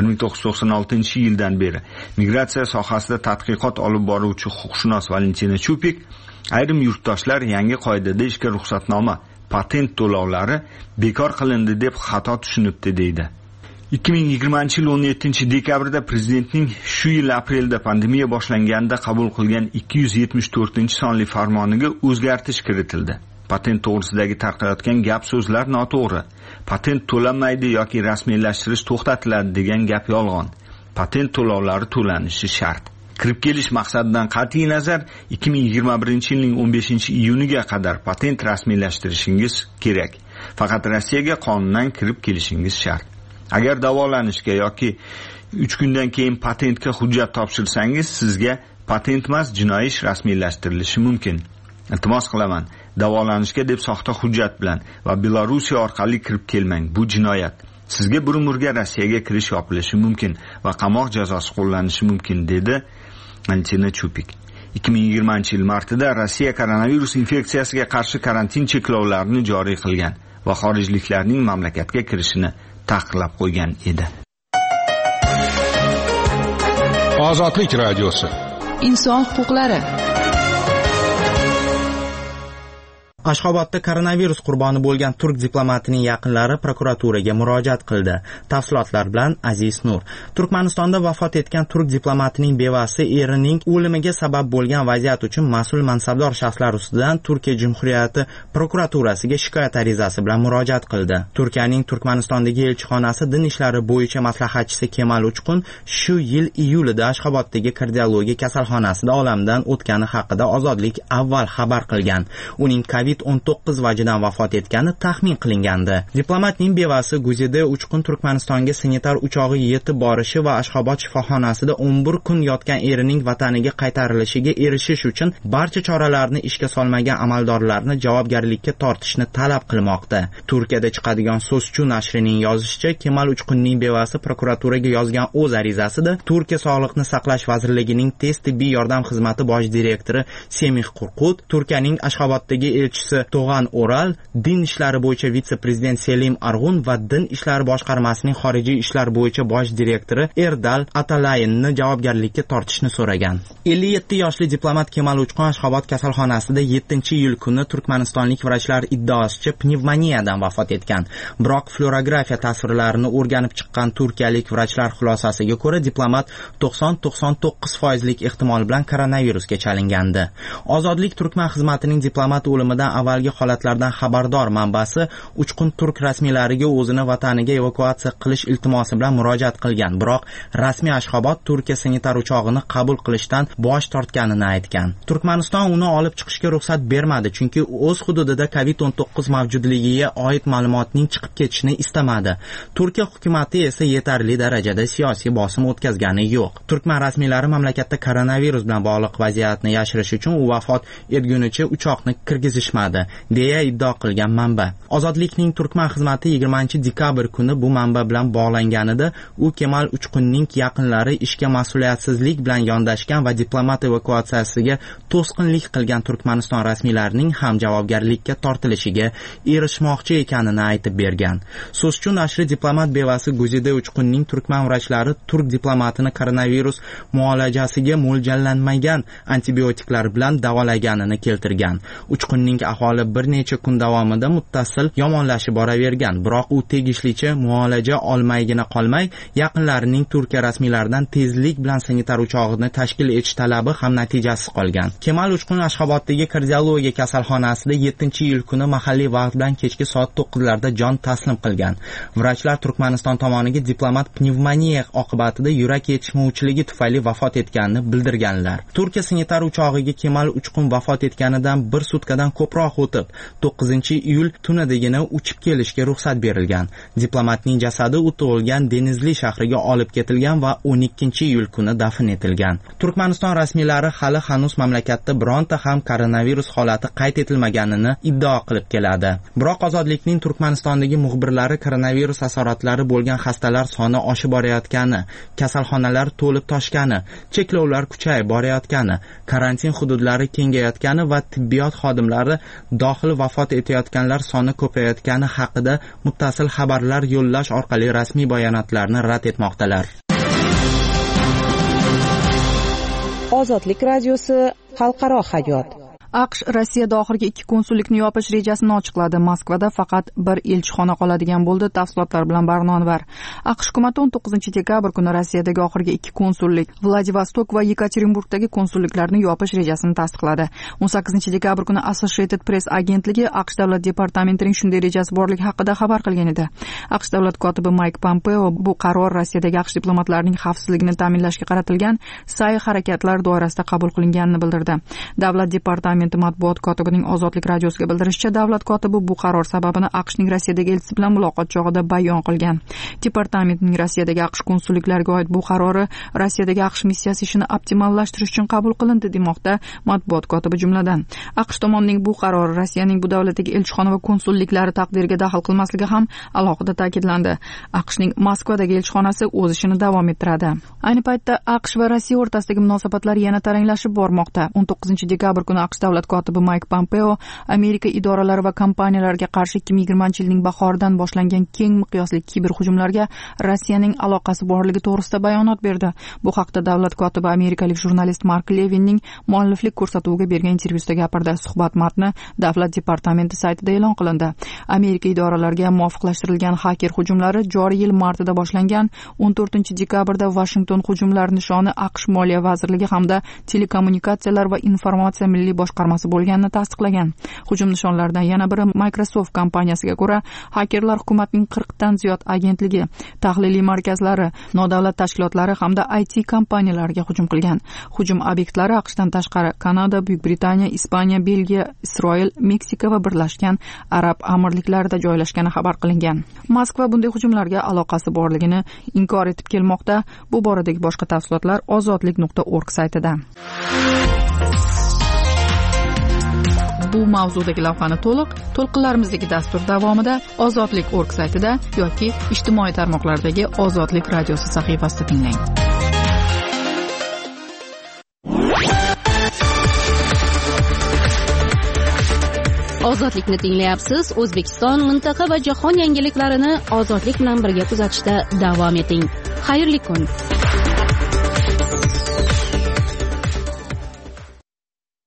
[SPEAKER 9] 1996-yildan beri migratsiya sohasida tadqiqot olib boruvchi huquqshunos Valentina Chupik ayrim yurtdoshlar yangi qoidada ishga ruxsatnoma, patent to'lovlari bekor qilindi deb xato tushunibdi deydi. 2020-yil 17-dekabrda prezidentning shu yil aprelda pandemiya boshlanganda qabul qilgan 274-sonli farmoniga o'zgartirish kiritildi. Patent to'g'risidagi tarqayotgan gap so'zlar noto'g'ri. Patent to'lanmaydi yoki rasmiylashtirish to'xtatiladi degan gap yolg'on. Patent to'lovlari to'lanishi shart. Kirib kelish maqsadidan qat'iy nazar 2021-yilning 15-iyuniga qadar patent rasmiylashtirishingiz kerak. Faqat Rossiyaga qonundan kirib kelishingiz shart. Agar davolanishga yoki 3 kundan keyin patentga hujjat topshirsangiz, sizga patent emas, jinoiy ish rasmiylashtirilishi mumkin. Iltimos qilaman, davolanishga deb soxta hujjat bilan va Belorussiya orqali kirib kelmang. Bu jinoyat. Sizga bir umrga Rossiyaga kirish yopilishi mumkin va qamoq jazosi qo'llanishi mumkin, dedi Valentina Chupik. 2020-yil martida Rossiya koronavirus infeksiyasiga qarshi karantin cheklovlarini joriy qilgan va xorijliklarning mamlakatga kirishini taqiqlab qo'ygan edi.
[SPEAKER 12] Ozodlik radiosi.
[SPEAKER 14] Inson huquqlari.
[SPEAKER 15] Ashxobodda koronavirus qurboni bo'lgan turk diplomatining yaqinlari prokuraturaga murojaat qildi. Tafsilotlar bilan Aziz Nur. Turkmanistonda vafot etgan turk diplomatining bevasi erining o'limiga sabab bo'lgan vaziyat uchun mas'ul mansabdor shaxslar ustidan Turkiya Jumhuriyati prokuraturasiga shikoyat arizasi bilan murojaat qildi. Turkiyaning Turkmanistondagi elchixonasi din ishlari bo'yicha maslahatchisi Kemal Uchqun shu yil iyulida Ashxoboddagi kardiologiya kasalxonasida olamdan o'tgani haqida Ozodlik avval xabar qilgan. Uning COVID-19 vajidan vafot etgani taxmin qilingandi. Diplomatning bevasi Guzida Uchqun Turkmanistonga sanitar uchog'i yetib borishi va Ashxobod shifoxonasida 11 kun yotgan erining vataniga qaytarilishiga erishish uchun barcha choralarni ishga solmagan amaldorlarni javobgarlikka tortishni talab qilmoqda. Turkiyada chiqadigan So'zchi nashrining yozishicha, Kemal Uchqunning bevasi prokuraturaga yozgan o'z arizasida Turkiya Sog'liqni saqlash vazirligining tez tibbiy yordam xizmati bosh direktori Semih Qurqut, Turkiyaning Ashxoboddagi elchisi To'g'an Oral, din ishlari bo'yicha vitse-prezident Selim Arg'un va din ishlari boshqarmasining xorijiy ishlar bo'yicha bosh direktori Erdal Atalayinni javobgarlikka tortishni so'ragan. 57 yoshli diplomat Kemal Uchqun Ashxobod kasalxonasida 7-iyul kuni turkmanistonlik vrachlar iddaosicha pnevmoniyadan vafot etgan. Biroq fluorografiya tasvirlarini o'rganib chiqqan turkiyalik vrachlar xulosasiga ko'ra diplomat 90-99% ehtimol bilan koronavirusga chalingandi. Ozodlik Turkman xizmatining diplomat o'limidan avvalgi holatlardan xabardor manbasi Uchqun turk rasmiylariga o'zini vataniga evakuatsiya qilish iltimosi bilan murojaat qilgan. Biroq rasmiy Ashxobod Turkiya sanitar uchog'ini qabul qilishdan bosh tortganini aytgan. Turkmaniston uni olib chiqishga ruxsat bermadi, chunki o'z hududida COVID-19 mavjudligiga oid ma'lumotning chiqib ketishini istamadi. Turkiya hukumatı esa yetarli darajada siyosiy bosim o'tkazgani yo'q. Turkman rasmiylari mamlakatda koronavirus bilan bog'liq vaziyatni yashirish uchun u vafot etgunicha uchoqni kirgizishmadi, deya iddao qilgan manba. Ozodlikning Turkman xizmati 20-dekabr kuni bu manba bilan bog'langanida u Kemal Uchqunning yaqinlari ishga mas'uliyatsizlik bilan yondashgan va diplomat evakuatsiyasiga to'sqinlik qilgan Turkmaniston rasmiylarining ham javobgarlikka tortilishiga erishmoqchi ekanini aytib bergan. So'zchi nashri diplomat bevasi Guzida Uchqunning turkman vrachlari turk diplomatini koronavirus muolajasiga mo'ljallanmagan antibiotiklar bilan davolaganini keltirgan. Uchqunning ahvoli bir necha kun davomida muttasil yomonlashib boravergan, biroq u tegishlicha muolaja olmaygina qolmay, yaqinlarining Turkiya rasmiylaridan tezlik bilan sanitar uchog'ini tashkil etish talabi ham natijasiz qolgan. Kemal Uchqun Ashxoboddagi kardiologiya kasalxonasida 7-iyul kuni mahalliy vaqt bilan kechki soat 9larda jon taslim qilgan. Vrachlar Turkmaniston tomoniga diplomat pnevmoniya oqibatida yurak yetishmovchiligi tufayli vafot etganini bildirganlar. Turkiya sanitar uchog'iga Kemal Uchqun vafot etganidan bir sutkadan ko'proq o'tib, 9-iyul tunidagina uchib kelishga ruxsat berilgan. Diplomatning jasadi u tug'ilgan Denizli shahriga olib ketilgan va 12-iyul kuni dafn etilgan. Turkmaniston rasmiylari hali hanuz mamlakatda bironta ham koronavirus holati qayd etilmaganini iddao qilib keladi. Biroq Ozodlikning Turkmanistondagi muxbirlari koronavirus asoratlari bo'lgan xastalar soni oshib borayotgani, kasalxonalar to'lib toshgani, cheklovlar kuchayib borayotgani, karantin hududlari kengayotgani va tibbiyot xodimlari dohil vafot etayotganlar soni ko'payayotgani haqida muttasil xabarlar yo'llash orqali rasmiy bayonotlarni rad etmoqdalar.
[SPEAKER 8] Ozodlik radiosi xalqaro hayot.
[SPEAKER 6] AQSh Rossiyada oxirgi 2 konsullikni yopish rejasini ochiqladi. Moskvada faqat bir elchixona qoladigan bo'ldi. Tafsilotlar bilan Barnonvar. AQSh hukumati 19-dekabr kuni Rossiyadagi oxirgi 2 konsullik Vladivostok va Yekaterinburgdagi konsulliklarni yopish rejasini tasdiqladi. 18-dekabr kuni Associated Press agentligi AQSh davlat departamentining shunday rejasi borligi haqida xabar qilgan edi. AQSh davlat kotibi Mike Pompeo bu qaror Rossiyadagi AQSh diplomatlarining xavfsizligini ta'minlashga qaratilgan sa'y harakatlar doirasida qabul qilinganini bildirdi. Davlat departamenti departamenti matbuot kotibining Ozodlik radiosiga bildirishicha, davlat kotibi bu qaror sababini AQShning Rossiyadagi elchisi bilan muloqot chog'ida bayon qilgan. Departamentning Rossiyadagi AQSh konsulliklariga oid bu qarori Rossiyadagi AQSh missiyasi ishini optimallashtirish uchun qabul qilindi demoqda matbuot kotibi. Jumladan, AQSh tomonining bu qarori Rossiyaning bu davlatdagi elchixona va konsulliklari taqdiriga daxl qilmasligi ham alohida ta'kidlandi. AQShning Moskvadagi elchixonasi o'z ishini davom ettiradi. Ayni paytda AQSh va Rossiya o'rtasidagi munosabatlar yana taranglashib bormoqda. 19-dekabr kuni AQSh davlat kotibi Mayk Pompeo Amerika idoralari va kompaniyalariga qarshi 2020-yilning bahoridan boshlangan keng miqyosli kiberhujumlarga Rossiyaning aloqasi borligi to'g'risida bayonot berdi. Bu haqda davlat kotibi amerikalik jurnalist Mark Levinning mualliflik ko'rsatuviga bergan intervyusida gapirdi. Suhbat matni davlat departamenti saytida e'lon qilindi. Amerika idoralariga muvofiqlashtirilgan haker hujumlari joriy yil martida boshlangan. 14-dekabrda Washington hujumlar nishoni AQSh Moliya vazirligi hamda telekommunikatsiyalar va informatsiya milliy boshqarmasi bo'lganini tasdiqlagan. Hujum nishonlaridan yana biri Microsoft kompaniyasiga ko'ra, hakerlar hukumatning 40 dan ziyod agentligi, tahliliy markazlari, nodavlat tashkilotlari hamda IT kompaniyalariga hujum qilgan. Hujum obyektlari AQShdan tashqari Kanada, Buyuk Britaniya, Ispaniya, Belgiya, Isroil, Meksika va Birlashgan Arab Amirliklarida joylashgani xabar qilingan. Moskva bunday hujumlarga aloqasi borligini inkor etib kelmoqda. Bu boradagi boshqa tafsilotlar ozodlik.org saytida. Bu mavzudagi lavhani to'lqinlarimizdagi dastur davomida ozodlik.org saytida yoki ijtimoiy tarmoqlardagi Ozodlik radiosi sahifasida tinglang.
[SPEAKER 1] Ozodlikni tinglayapsiz. O'zbekiston, mintaqa va jahon yangiliklarini ozodlik bilan birga kuzatishda davom eting. Xayrli kun.